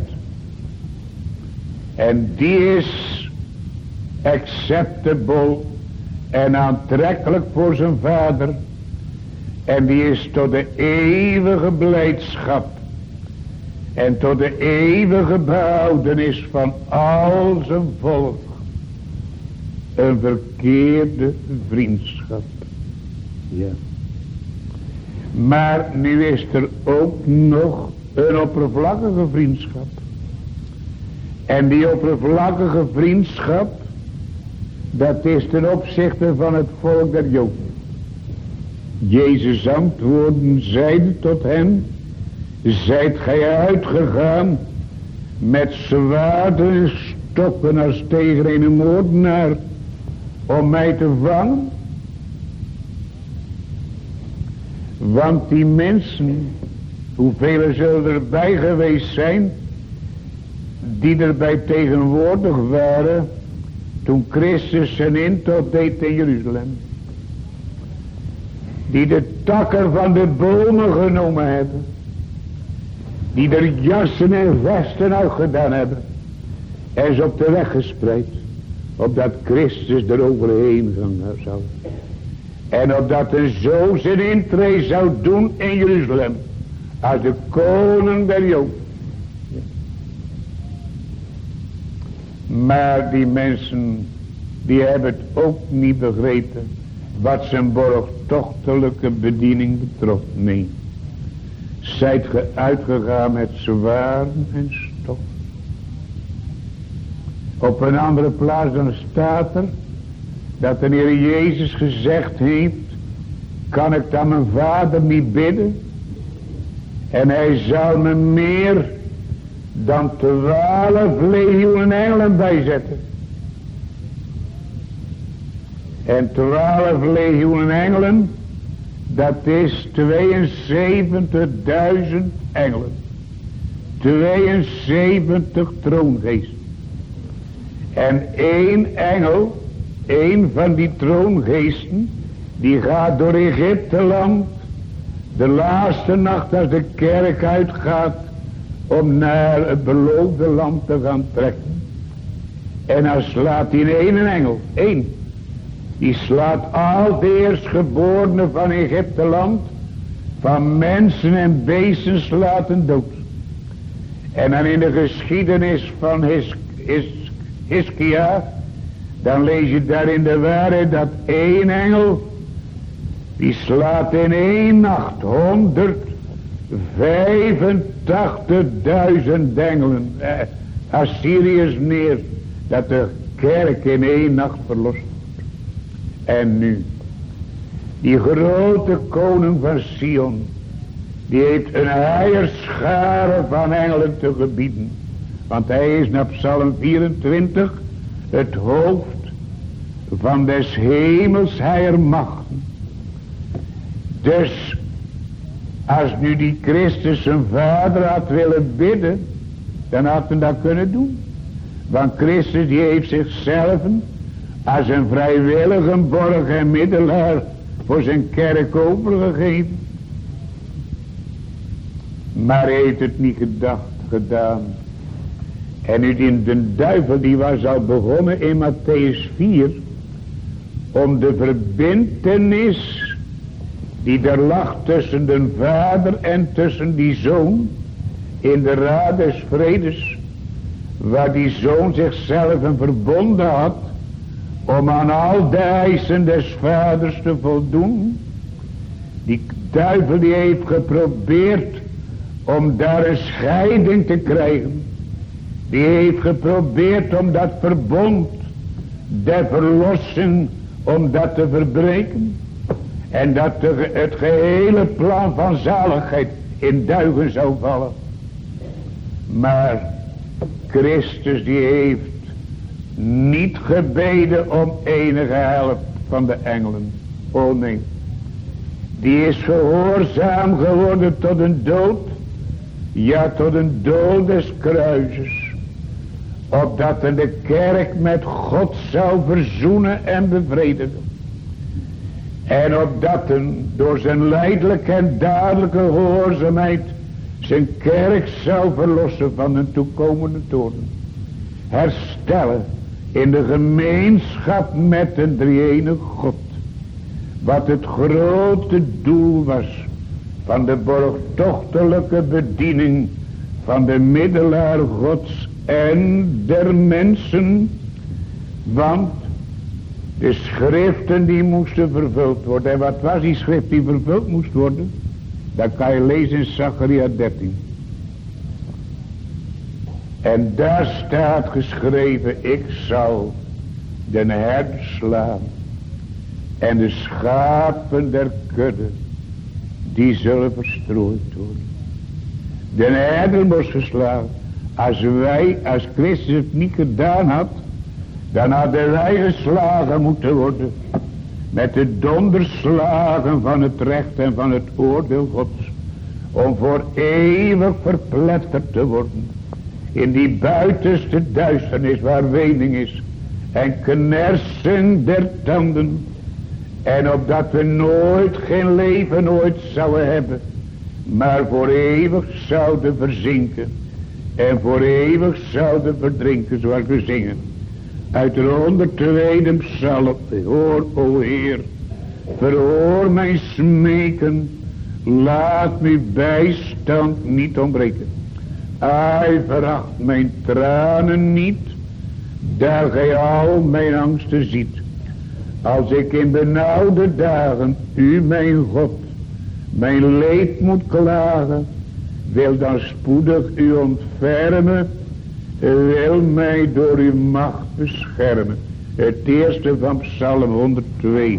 En die is acceptable en aantrekkelijk voor zijn vader. En die is tot de eeuwige blijdschap. En tot de eeuwige behoudenis van al zijn volk. Een verkeerde vriendschap. Ja. Maar nu is er ook nog een oppervlakkige vriendschap. En die oppervlakkige vriendschap, dat is ten opzichte van het volk der Joden. Jezus antwoordde, zeide tot hen, zijt gij uitgegaan met zwaarden en stokken als tegen een moordenaar om mij te vangen? Want die mensen, hoeveel zullen erbij geweest zijn, die erbij tegenwoordig waren, toen Christus zijn intocht deed in Jeruzalem. Die de takken van de bomen genomen hebben. Die er jassen en vesten uitgedaan hebben. En ze op de weg gespreid. Opdat Christus er overheen gaan zou. En opdat een zo zijn intree zou doen in Jeruzalem. Als de koning der Joden. Maar die mensen, die hebben het ook niet begrepen. Wat zijn borgtochtelijke bediening betrof. Nee. Zijt ge uitgegaan met zwaarden en stof. Op een andere plaats dan staat er. Dat de Heer Jezus gezegd heeft. Kan ik dan mijn vader niet bidden? En hij zal me meer dan twaalf legioenen engelen bijzetten. En twaalf legioenen engelen, dat is tweeënzeventigduizend engelen. tweeënzeventig troongeesten. En één engel, één van die troongeesten, die gaat door Egypte land, de laatste nacht als de kerk uitgaat, om naar het beloofde land te gaan trekken. En dan slaat hij in één engel, één. Die slaat al de eerstgeborenen van Egypteland, van mensen en beesten slaat dood. En dan in de geschiedenis van His, His, Hiskia, dan lees je daar in de waarheid dat één engel, die slaat in één nacht honderdvijfentachtigduizend engelen, eh, Assyriërs neer, dat de kerk in één nacht verlost wordt. En nu, die grote koning van Sion, die heeft een heierschare van engelen te gebieden. Want hij is naar Psalm vierentwintig het hoofd van des hemels heiermachten. Dus, als nu die Christus zijn vader had willen bidden, dan had hij dat kunnen doen. Want Christus die heeft zichzelf als een vrijwillige borg en middelaar voor zijn kerk overgegeven. Maar hij heeft het niet gedacht, gedaan. En nu die, de duivel die was al begonnen in Matthäus vier. Om de verbintenis die er lag tussen de vader en tussen die zoon. In de raad des vredes. Waar die zoon zichzelf een verbonden had. Om aan al de eisen des vaders te voldoen. Die duivel die heeft geprobeerd om daar een scheiding te krijgen. Die heeft geprobeerd om dat verbond der verlossing, om dat te verbreken. En dat de, het gehele plan van zaligheid in duigen zou vallen. Maar Christus die heeft niet gebeden om enige help van de engelen. Oh nee. Die is gehoorzaam geworden tot een dood. Ja, tot een dood des kruises. Opdat hij de kerk met God zou verzoenen en bevredigen. En opdat hij door zijn lijdelijke en dadelijke gehoorzaamheid zijn kerk zou verlossen van een toekomende toorn. Herstellen in de gemeenschap met een drie-enige God. Wat het grote doel was van de borgtochtelijke bediening van de middelaar Gods en der mensen. Want de schriften die moesten vervuld worden. En wat was die schrift die vervuld moest worden? Dat kan je lezen in Zacharia dertien. En daar staat geschreven, ik zal den herder slaan. En de schapen der kudde, die zullen verstrooid worden. De herder moest geslagen. Als wij, als Christus het niet gedaan had, dan hadden wij geslagen moeten worden. Met de donderslagen van het recht en van het oordeel Gods. Om voor eeuwig verpletterd te worden. In die buitenste duisternis waar wening is. En knersen der tanden. En opdat we nooit geen leven ooit zouden hebben. Maar voor eeuwig zouden verzinken. En voor eeuwig zouden verdrinken zoals we zingen. Uit de honderdtweede psalm. Hoor, o Heer. Verhoor mijn smeken. Laat mijn bijstand niet ontbreken. Hij veracht mijn tranen niet. Daar gij al mijn angsten ziet. Als ik in benauwde dagen u mijn God mijn leed moet klagen. Wil dan spoedig u ontfermen. Wil mij door uw macht beschermen. Het eerste van Psalm honderdtwee.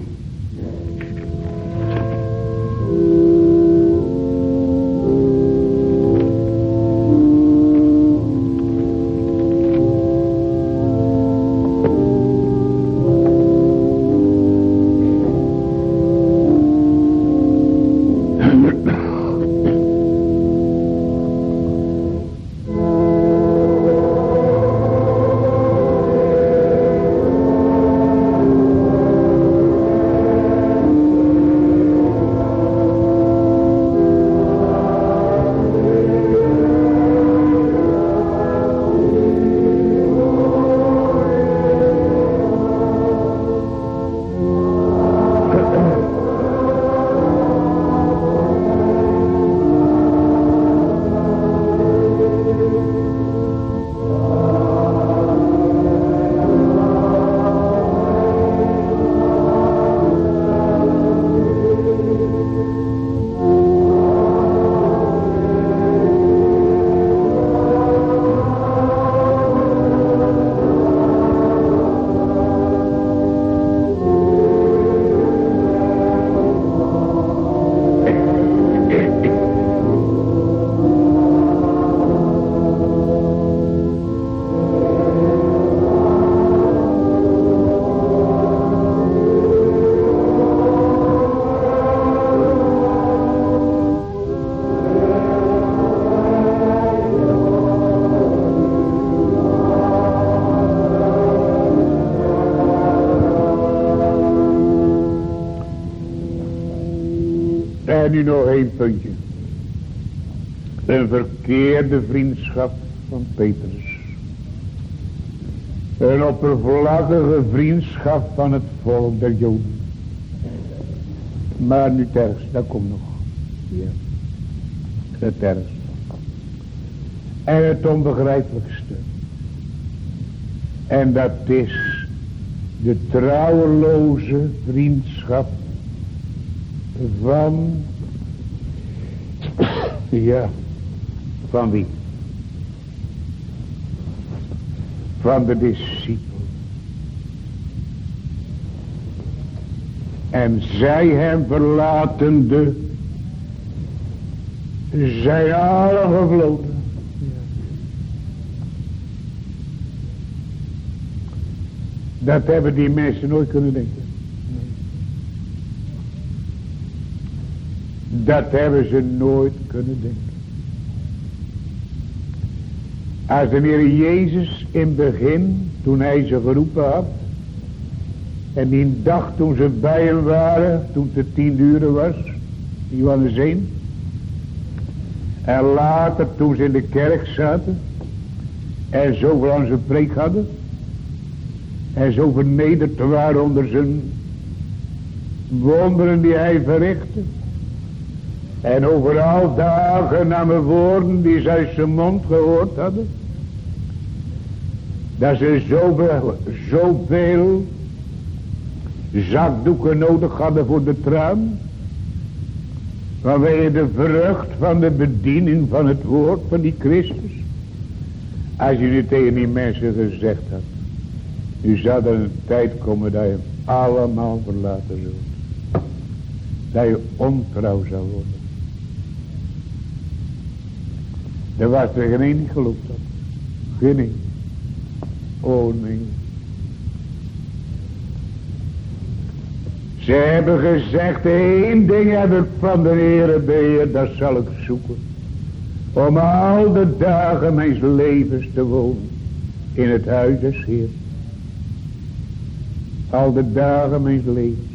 En nu nog één puntje. Een verkeerde vriendschap van Petrus. Een oppervlakkige vriendschap van het volk der Joden. Maar nu het ergste, dat komt nog. Ja. Het ergste. En het onbegrijpelijkste. En dat is de trouweloze vriendschap van, ja, van wie? Van de discipelen. En zij hem verlatende, zijn allen gevloden. Dat hebben die mensen nooit kunnen denken. Dat hebben ze nooit kunnen denken. Als de Heer Jezus in het begin, toen hij ze geroepen had, en die dag toen ze bij hem waren, toen het tien uur was, Johannes één, en later toen ze in de kerk zaten, en zoveel aan zijn preek hadden, en zo vernederd waren onder zijn wonderen die hij verrichtte, en overal aangename woorden die ze uit zijn mond gehoord hadden, dat ze zoveel, zoveel zakdoeken nodig hadden voor de traan, vanwege de vrucht van de bediening van het woord van die Christus. Als je nu tegen die mensen gezegd had, nu zou er een tijd komen dat je hem allemaal verlaten zult, dat je ontrouw zou worden. Er was er geen één die geloofd had. Geen één. Oh nee. Ze hebben gezegd, één ding heb ik van de Heere beheer, dat zal ik zoeken. Om al de dagen mijns levens te wonen in het huis des Heer. Al de dagen mijns levens.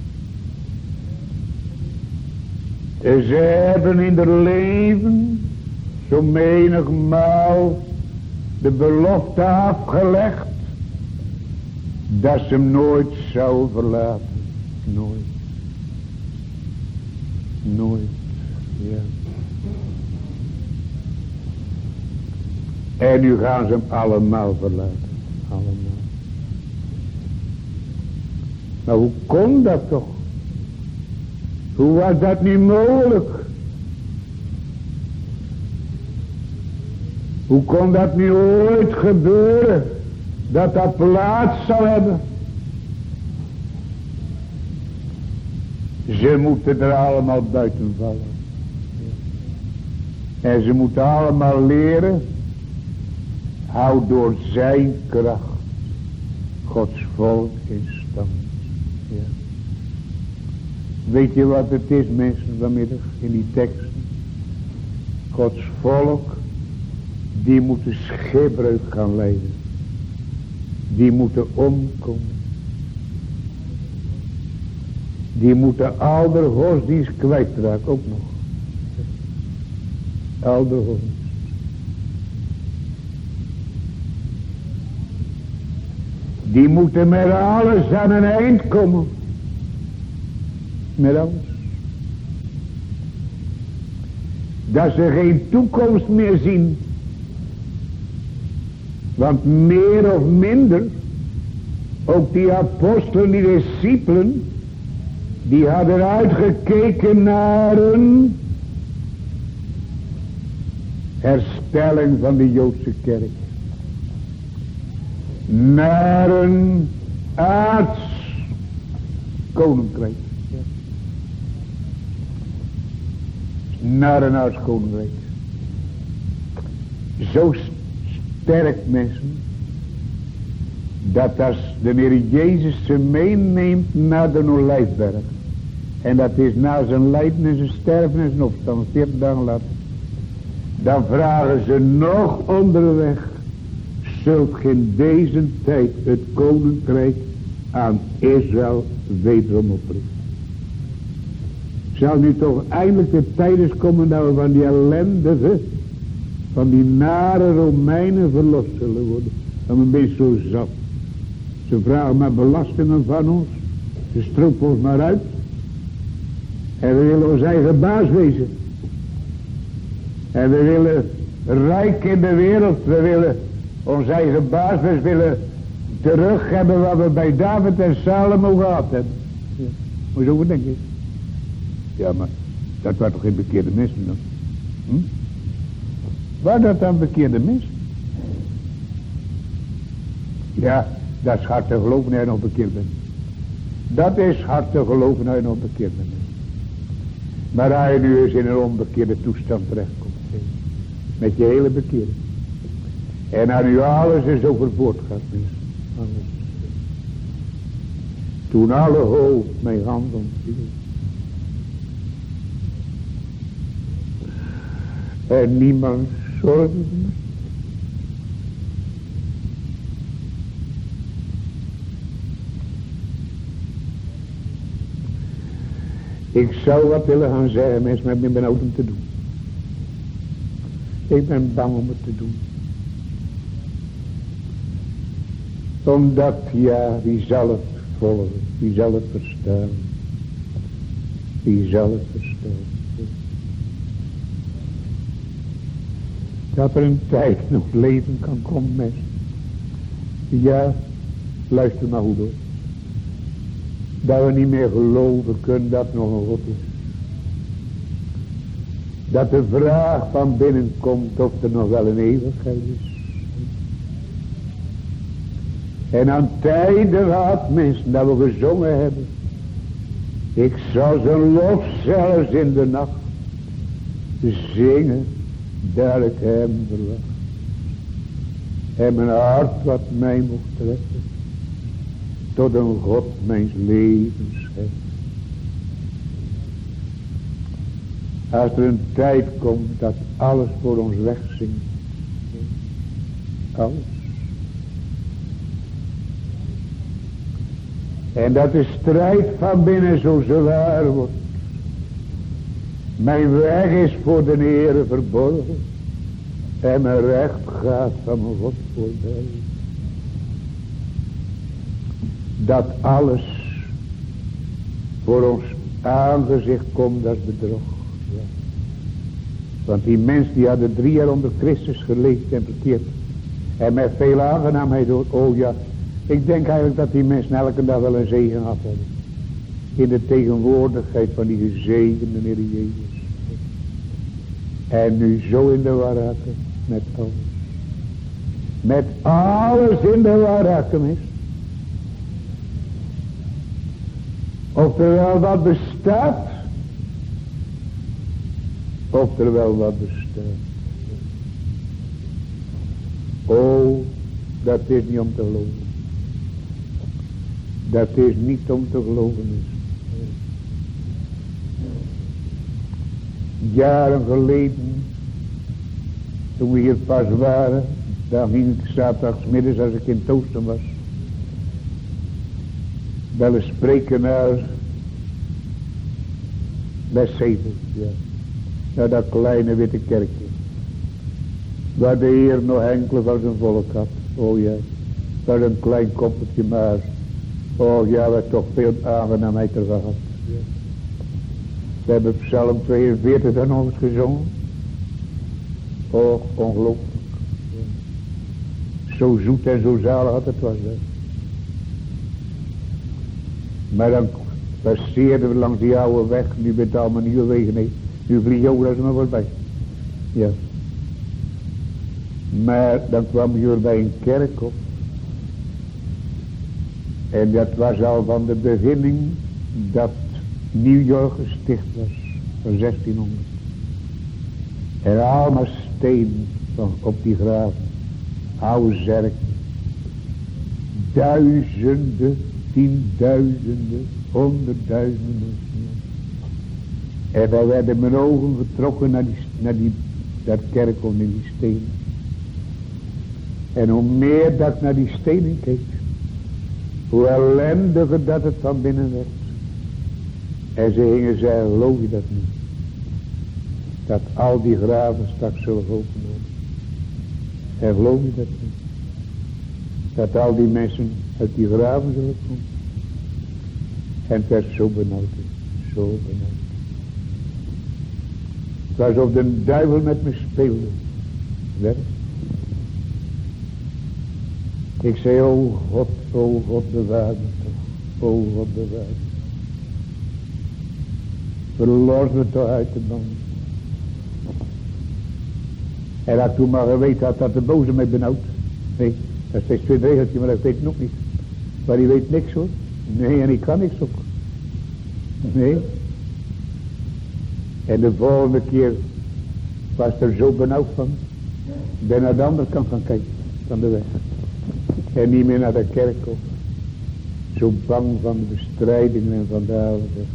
Ze hebben in hun leven zo menigmaal de belofte afgelegd dat ze hem nooit zou verlaten. Nooit. Nooit. Ja. En nu gaan ze hem allemaal verlaten. Allemaal. Maar hoe kon dat toch? Hoe was dat niet mogelijk? Hoe kon dat nu ooit gebeuren? Dat dat plaats zal hebben? Ze moeten er allemaal buiten vallen. En ze moeten allemaal leren. Hou door zijn kracht Gods volk in stand. Ja. Weet je wat het is, mensen, vanmiddag in die teksten? Gods volk, die moeten schipbreuk gaan leiden. Die moeten omkomen. Die moeten al de godsdienst kwijtraken, ook nog. Al de godsdienst. Die moeten met alles aan een eind komen. Met alles. Dat ze geen toekomst meer zien. Want meer of minder, ook die apostelen, die discipelen, die hadden uitgekeken naar een herstelling van de Joodse kerk. Naar een aards koninkrijk. Ja. Naar een aards koninkrijk. Zo sterk, mensen, dat als de Heer Jezus ze meeneemt naar de Olijfberg, en dat is na zijn lijden en zijn sterven en zijn opstand, veertig dagen later, dan vragen ze nog onderweg, zult ge in deze tijd het koninkrijk aan Israël wederom oprichten. Zal nu toch eindelijk de tijd eens komen dat we van die ellendige, van die nare Romeinen verlost zullen worden. En men bent zo zat. Ze vragen maar belastingen van ons. Ze stropen ons maar uit. En we willen ons eigen baas wezen. En we willen rijk in de wereld. We willen ons eigen baas. We willen terug hebben wat we bij David en Salomo gehad hebben. Ja. Moet je over denken. Ja, maar dat waren toch geen bekeerde mensen dan? Hm? Waar dat dan bekeerde mensen? Ja, dat is hard te geloven dat je nog bekeerd bent. Dat is hard te geloven dat je nog bekeerd bent. Maar als je nu eens in een onbekeerde toestand terechtkomt. Met je hele bekering. En aan u alles is overboord gaat. Alles. Toen alle hoop mijn hand ontviel. En niemand zorgde me. Ik zou wat willen gaan zeggen, mensen, maar ik ben benauwd om te doen. Ik ben bang om het te doen. Omdat, ja, wie zal het volgen? Wie zal het verstaan? Wie zal het verstaan? Dat er een tijd nog leven kan komen, mensen. Ja, luister maar goed hoor. Dat we niet meer geloven kunnen dat nog een God is. Dat de vraag van binnen komt of er nog wel een eeuwigheid is. En aan tijden gehad, mensen, dat we gezongen hebben. Ik zal zijn lof zelfs in de nacht zingen, daar ik hem verwacht. En mijn hart wat mij mocht trekken, tot een God mijns levens heeft. Als er een tijd komt dat alles voor ons wegzinkt. Alles. En dat de strijd van binnen zo zwaar wordt. Mijn weg is voor de Heere verborgen. En mijn recht gaat van mijn God voorbij. Dat alles voor ons aangezicht komt als bedrog. Ja. Want die mensen die hadden drie jaar onder Christus geleefd en verkeerd. En met veel aangenaamheid door. Oh ja, ik denk eigenlijk dat die mensen elke dag wel een zegen gehad hebben. In de tegenwoordigheid van die gezegende Heer Jezus. En nu zo in de waraken met alles. Met alles in de waraken is. Of er wel wat bestaat. Of er wel wat bestaat. Oh, dat is niet om te geloven. Dat is niet om te geloven. Jaren geleden, toen we hier pas waren, dan ging ik zaterdagsmiddags als ik in Toostem was. Wel eens spreken naar Lesseven, ja. Naar dat kleine witte kerkje. Waar de Heer nog enkele van zijn volk had. Oh ja, dat een klein koppeltje maar. Oh ja, we hebben toch veel aangenaamheid ervan gehad. Ja. We hebben Psalm tweeënveertig dan nog eens gezongen. Oh, ongelooflijk. Ja. Zo zoet en zo zalig had het was dat. Maar dan passeerden we langs die oude weg. Nu bent het allemaal nieuwe wegen. Nee, nu vlieg je ook als maar voorbij. Ja. Maar dan kwam je bij een kerk op. En dat was al van de beginning dat New York gesticht was. Van zestienhonderd. En allemaal steen op die graven. Oude zerken. Duizenden, tienduizenden, honderdduizenden. En dan werden mijn ogen getrokken naar, die, naar die, dat kerk om in die stenen. En hoe meer dat ik naar die stenen keek, hoe ellendiger dat het van binnen werd. En ze gingen zeggen, geloof je dat niet? Dat al die graven straks zullen geopend worden. En geloof je dat niet? Dat al die mensen uit die graven zullen komen. En het werd zo benauwd. Zo benauwd. Het was alsof de duivel met me speelde. Werk. Ik zei, o God, o God bewaar me toch. O God bewaar me. Verlos me toch uit de band. En dat toen maar geweten had dat de boze mij benauwd. Nee, dat is steeds twee regeltje, maar dat weet ik nog niet. Maar die weet niks hoor. Nee, en ik kan niks ook. Nee. En de volgende keer was er zo benauwd van. Ik ben naar de andere kant gaan kijken. Van de weg. En niet meer naar de kerkhof. Zo bang van de bestrijdingen en van de avond.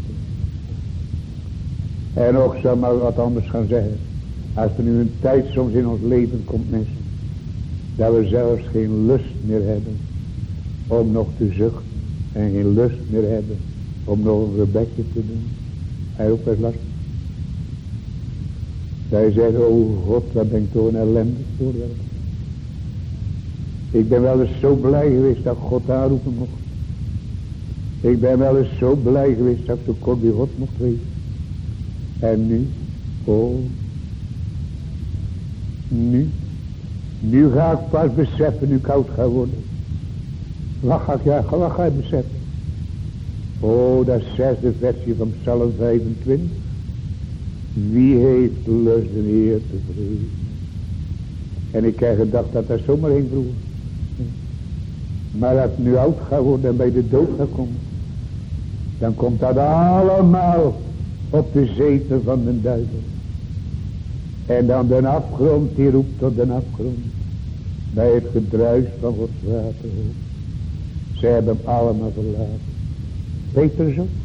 En ook zou maar wat anders gaan zeggen. Als er nu een tijd soms in ons leven komt mensen. Dat we zelfs geen lust meer hebben. Om nog te zuchten. En geen lust meer hebben. Om nog een gebedje te doen. Hij ook best lastig. Zij zeggen, oh God, wat ben ik toch een ellendig voorwerp. Ik ben wel eens zo blij geweest dat God aanroepen mocht. Ik ben wel eens zo blij geweest dat ik zo kort bij God mocht wezen. En nu, oh, nu, nu ga ik pas beseffen, nu ik oud ga worden. Wat ga ik, ja, wat ga ik beseffen? Oh, dat zesde versie van Psalm vijfentwintig. Wie heeft lust de Heer te vrezen? En ik heb gedacht dat dat zomaar heen vroeger. Maar als ik nu oud ga worden en bij de dood ga komen. Dan komt dat allemaal op de zetel van de duivel. En dan de afgrond die roept tot de afgrond. Bij het gedruis van Gods water. Ze hebben hem allemaal verlaten. Petrus ook.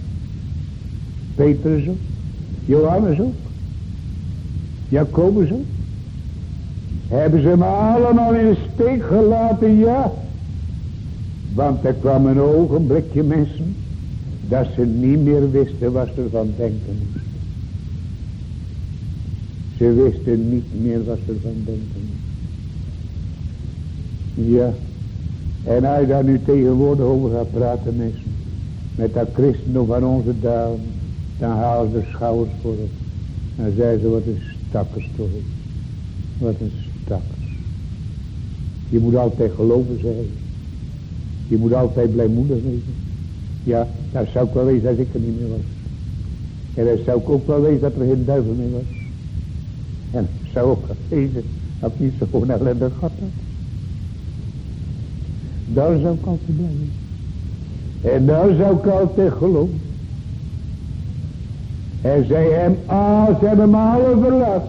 Petrus ook. Johannes ook. Jacobus ook. Hebben ze hem allemaal in de steek gelaten, ja. Want er kwam een ogenblikje mensen. Dat ze niet meer wisten wat ze ervan denken moesten. Ze wisten niet meer wat ze ervan denken moesten. Ja. En als je daar nu tegenwoordig over gaat praten mensen. Met dat christendom van onze dagen. Dan halen ze de schouders voor op. Dan zeggen ze, wat een stakkers toch. Wat een stakkers. Je moet altijd geloven zeggen. Je moet altijd blijmoedig wezen. Ja, dat zou ik wel weten als ik er niet meer was. En dat zou ik ook wel weten dat er geen duivel meer was. En dat zou ook wel weten dat ik niet zo'n ellendig gat had. Daar zou ik altijd blijven. En daar zou ik altijd geloven. En zij hem, ah, ze hebben hem alle verlaten.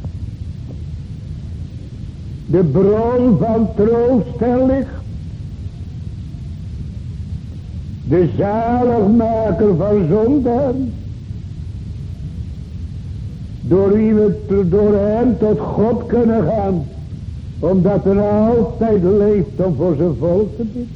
De bron van troost en licht. De zaligmaker van zondaar. Door wie we door hem tot God kunnen gaan. Omdat er altijd leeft om voor zijn volk te bidden.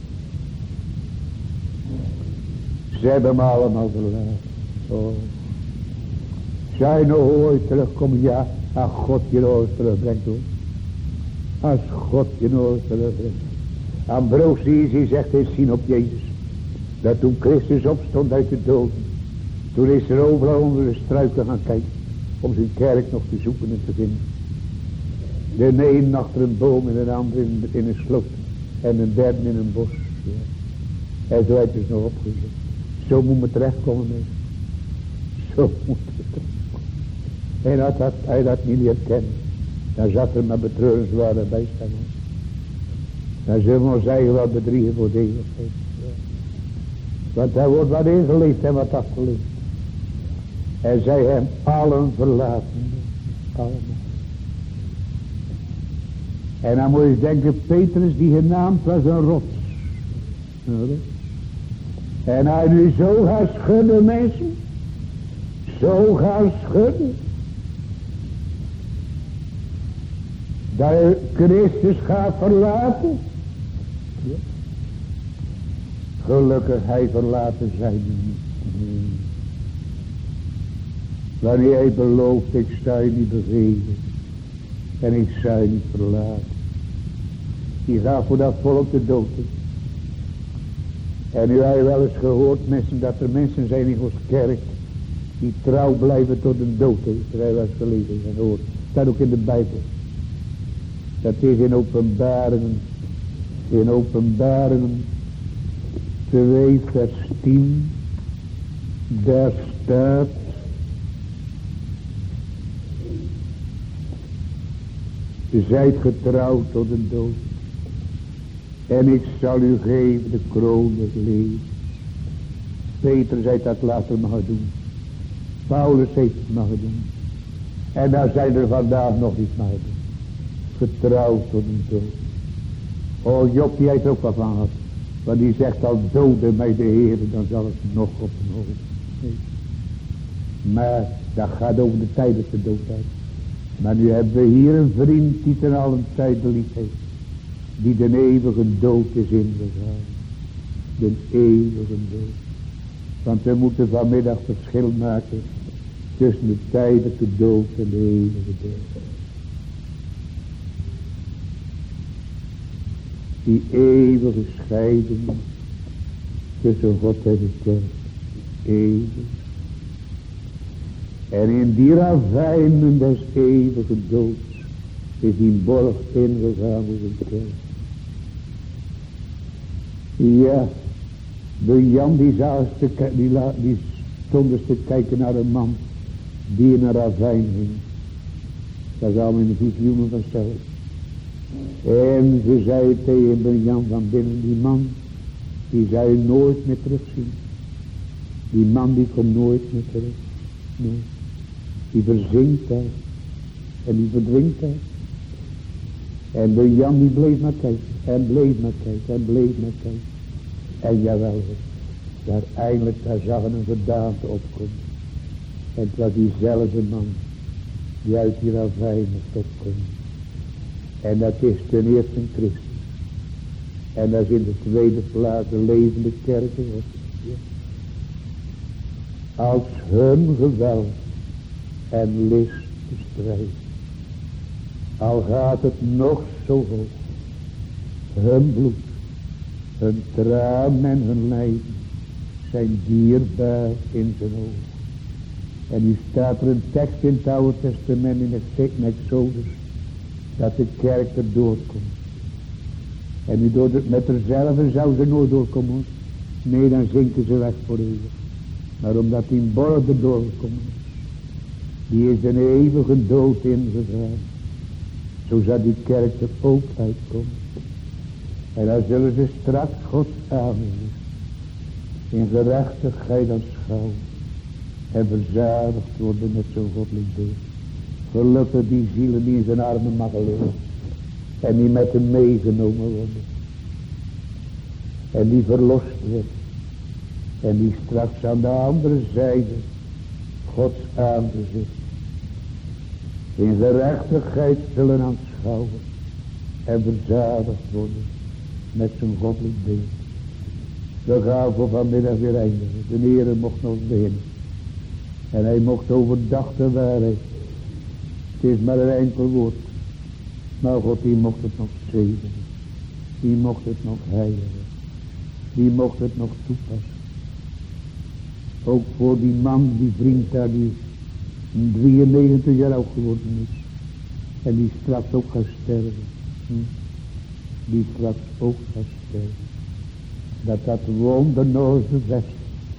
Ze hebben hem allemaal verlaten. Oh. Zij nog ooit terugkomen, ja, als God je nog ooit terugbrengt hoor. Als God je nog ooit terugbrengt. Ambrosius zegt eens zien op Jezus. Dat toen Christus opstond uit de doden. Toen is er overal onder de struiken gaan kijken. Om zijn kerk nog te zoeken en te vinden. De een achter een boom en de ander in, in een sloot. En een derde in een bos. Ja. En zo heeft het nog opgezet. Zo moet me terechtkomen mensen. Zo moet het terechtkomen. En als dat, hij dat niet leert kennen. Dan zat er maar betreurenswaardig bij staan. Dan zullen we ons eigen wel bedriegen voor de eeuwigheid. Ja. Want hij wordt wat ingeleefd en wat afgeleefd. En zij hem allen verlaten. Allemaal. En dan moet je denken, Petrus die genaamd was een rots. Een rots. En hij nu zo gaat schudden mensen. Zo gaat schudden. Dat je Christus gaat verlaten. Gelukkig hij verlaten zij niet. Wanneer hij belooft, ik zou je niet begeven. En ik zou je niet verlaten. Die gaat voor dat volk de dood in. En nu heb je wel eens gehoord, mensen, dat er mensen zijn in onze kerk die trouw blijven tot de dood. Dat heb je wel eens gelezen en gehoord. Dat staat ook in de Bijbel. Dat is in Openbaringen. In Openbaringen twee vers tien. Daar staat. Zijt getrouwd tot de dood. En ik zal u geven de kroon des levens. Peter zei dat later mag doen. Paulus heeft het mag doen. En daar zijn er vandaag nog niet mag doen. Getrouwd tot de dood. Oh, Job die heeft ook wat van gehad. Want die zegt al dode mij de Heer, dan zal het nog op een hoofd. Nee. Maar dat gaat over de tijdelijke doodheid. Maar nu hebben we hier een vriend die ten allen tijde lief heeft. Die de eeuwige dood is ingegaan. De eeuwige dood. Want we moeten vanmiddag verschil maken tussen de tijdelijke dood en de eeuwige dood. Die eeuwige scheiding tussen God en de kerk. Eeuwig. En in die ravijnen des eeuwige doods is die borg ingegaan in de kerk. Ja, de Jan die, te, die, la, die stond eens te kijken naar een man die in een ravijn ging. Dat is allemaal in de visioenen vanzelf. En ze zei tegen de Jan van binnen, die man, die zou je nooit meer terugzien. Die man die komt nooit meer terug. Nee. Die verzinkt daar. En die verdrinkt daar. En de Jan die bleef maar kijken. En bleef maar kijken. En bleef maar kijken. En jawel. Daar eindelijk daar zag een verdaante opkomen. En het was diezelfde man. Die uit die ravijnen opkomt. En dat is ten eerste Christus. En dat is in de tweede plaats de levende kerk. Als hun geweld en list te strijden. Al gaat het nog zo hoog. Hun bloed, hun traan en hun lijden zijn dierbaar in zijn ogen. En nu staat er een tekst in het Oude Testament in het Exodus. Dat de kerk er doorkomt. En nu door het met haarzelf zou ze nooit doorkomen. Nee, dan zinken ze weg voor eeuwig. Maar omdat die borg er doorkomt. Die is een eeuwige dood ingegaan. Zo zal die kerk er ook uitkomen. En dan zullen ze straks Gods aannemen. In gerechtigheid aanschouwen. En verzadigd worden met zo'n goddelijk beeld. Gelukkig die zielen die in zijn armen mag liggen. En die met hem meegenomen worden. En die verlost worden. En die straks aan de andere zijde Gods aangezicht in gerechtigheid zullen aanschouwen. En verzadigd worden met zijn goddelijk beeld. We gaan voor vanmiddag weer eindigen. De Heere mocht nog beginnen. En hij mocht overdag de waarheid. Het is maar een enkel woord. Maar God die mocht het nog zegenen. Die mocht het nog heiligen. Die mocht het nog toepassen. Ook voor die man, die vriend daar die drieënnegentig jaar oud geworden is. En die straks ook gaat sterven. Hm? Die straks ook gaat sterven. Dat dat wonder onze vest.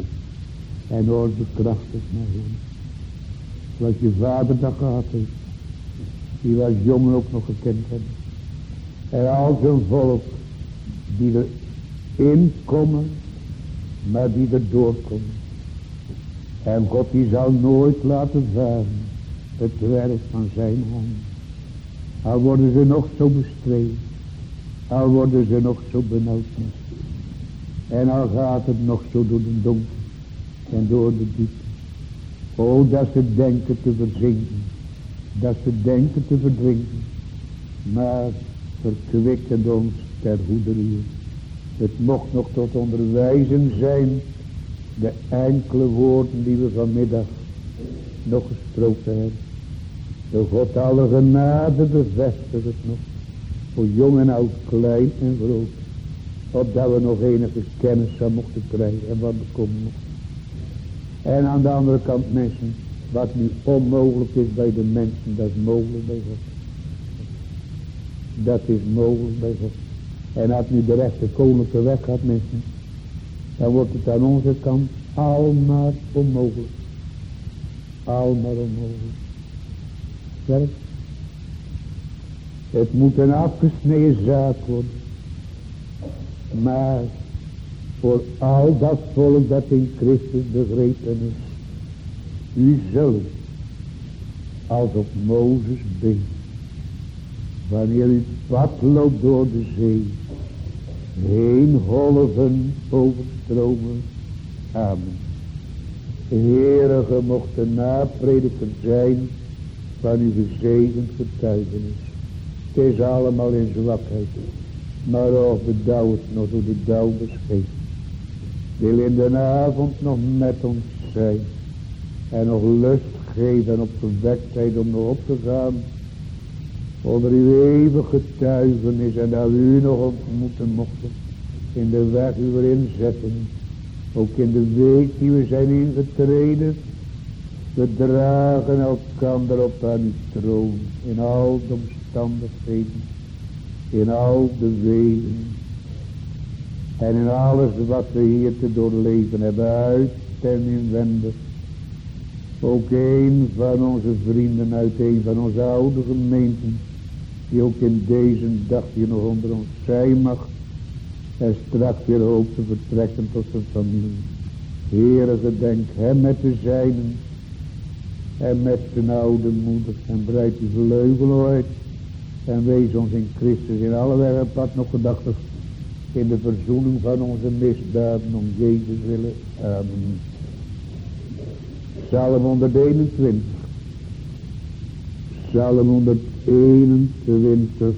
En onze kracht is naar hem. Wat je vader dat gehad heeft. Die was jong ook nog gekend hebben. En al zijn volk die erin komen, maar die er doorkomen. En God die zal nooit laten varen het werk van zijn hand. Al worden ze nog zo bestreden. Al worden ze nog zo benauwd. En al gaat het nog zo door de donker en door de diepte. O, dat ze denken te verzinken. Dat ze denken te verdrinken. Maar verkwikkend ons ter hoederie. Het mocht nog tot onderwijzen zijn. De enkele woorden die we vanmiddag nog gestroopt te hebben. De God alle genade bevestigt het nog. Voor jong en oud, klein en groot. Opdat we nog enige kennis zou mochten krijgen. En wat er komen mocht. En aan de andere kant mensen. Wat nu onmogelijk is bij de mensen. Dat is mogelijk bij God. Dat is mogelijk bij God. En als nu de rechte koninklijke weg gaat mensen. Dan wordt het aan onze kant almaar onmogelijk. Almaar onmogelijk. Werk. Het moet een afgesneden zaak worden. Maar voor al dat volk dat in Christus begrepen is. U zult als op Mozes beet. Wanneer u pad loopt door de zee. Heen golven overstromen. Amen. Heere, ge mocht de naprediker zijn van uw gezegend getuigenis. Het is allemaal in zwakheid. Maar of bedauw het nog door de dauw beschepen. Wil in de avond nog met ons zijn. En nog lust geven en op gewektheid om nog op te gaan. Onder uw eeuwige getuigenis. En dat we u nog ontmoeten mochten. In de weg uw inzetten. Ook in de week die we zijn ingetreden. We dragen elkander op aan uw troon. In al de omstandigheden. In al de wegen. En in alles wat we hier te doorleven hebben. Uit en inwendig. Ook een van onze vrienden uit een van onze oude gemeenten. Die ook in deze dag hier nog onder ons zijn mag. En straks weer hoopt te vertrekken tot zijn familie. Heere, gedenk hem met de zijnen. En met zijn oude moeder. En breid uw vleugel uit. En wees ons in Christus in alle weg en pad nog gedachtig. In de verzoening van onze misdaden om Jezus willen. Amen. Psalm honderdeenentwintig. Psalm honderdeenentwintig.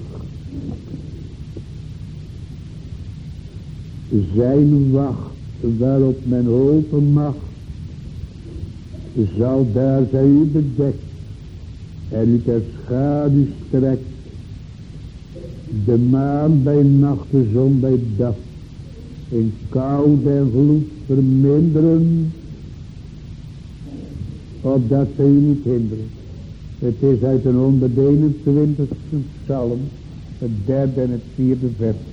Zijn wacht waarop men hopen mag. Zal daar zij u bedekt. En u ter schaduw strekt. De maan bij nacht, de zon bij dag. In koude en vloed verminderen. Opdat zij u niet hinderen. Het is uit een honderdeenentwintigste psalm. Het derde en het vierde vers.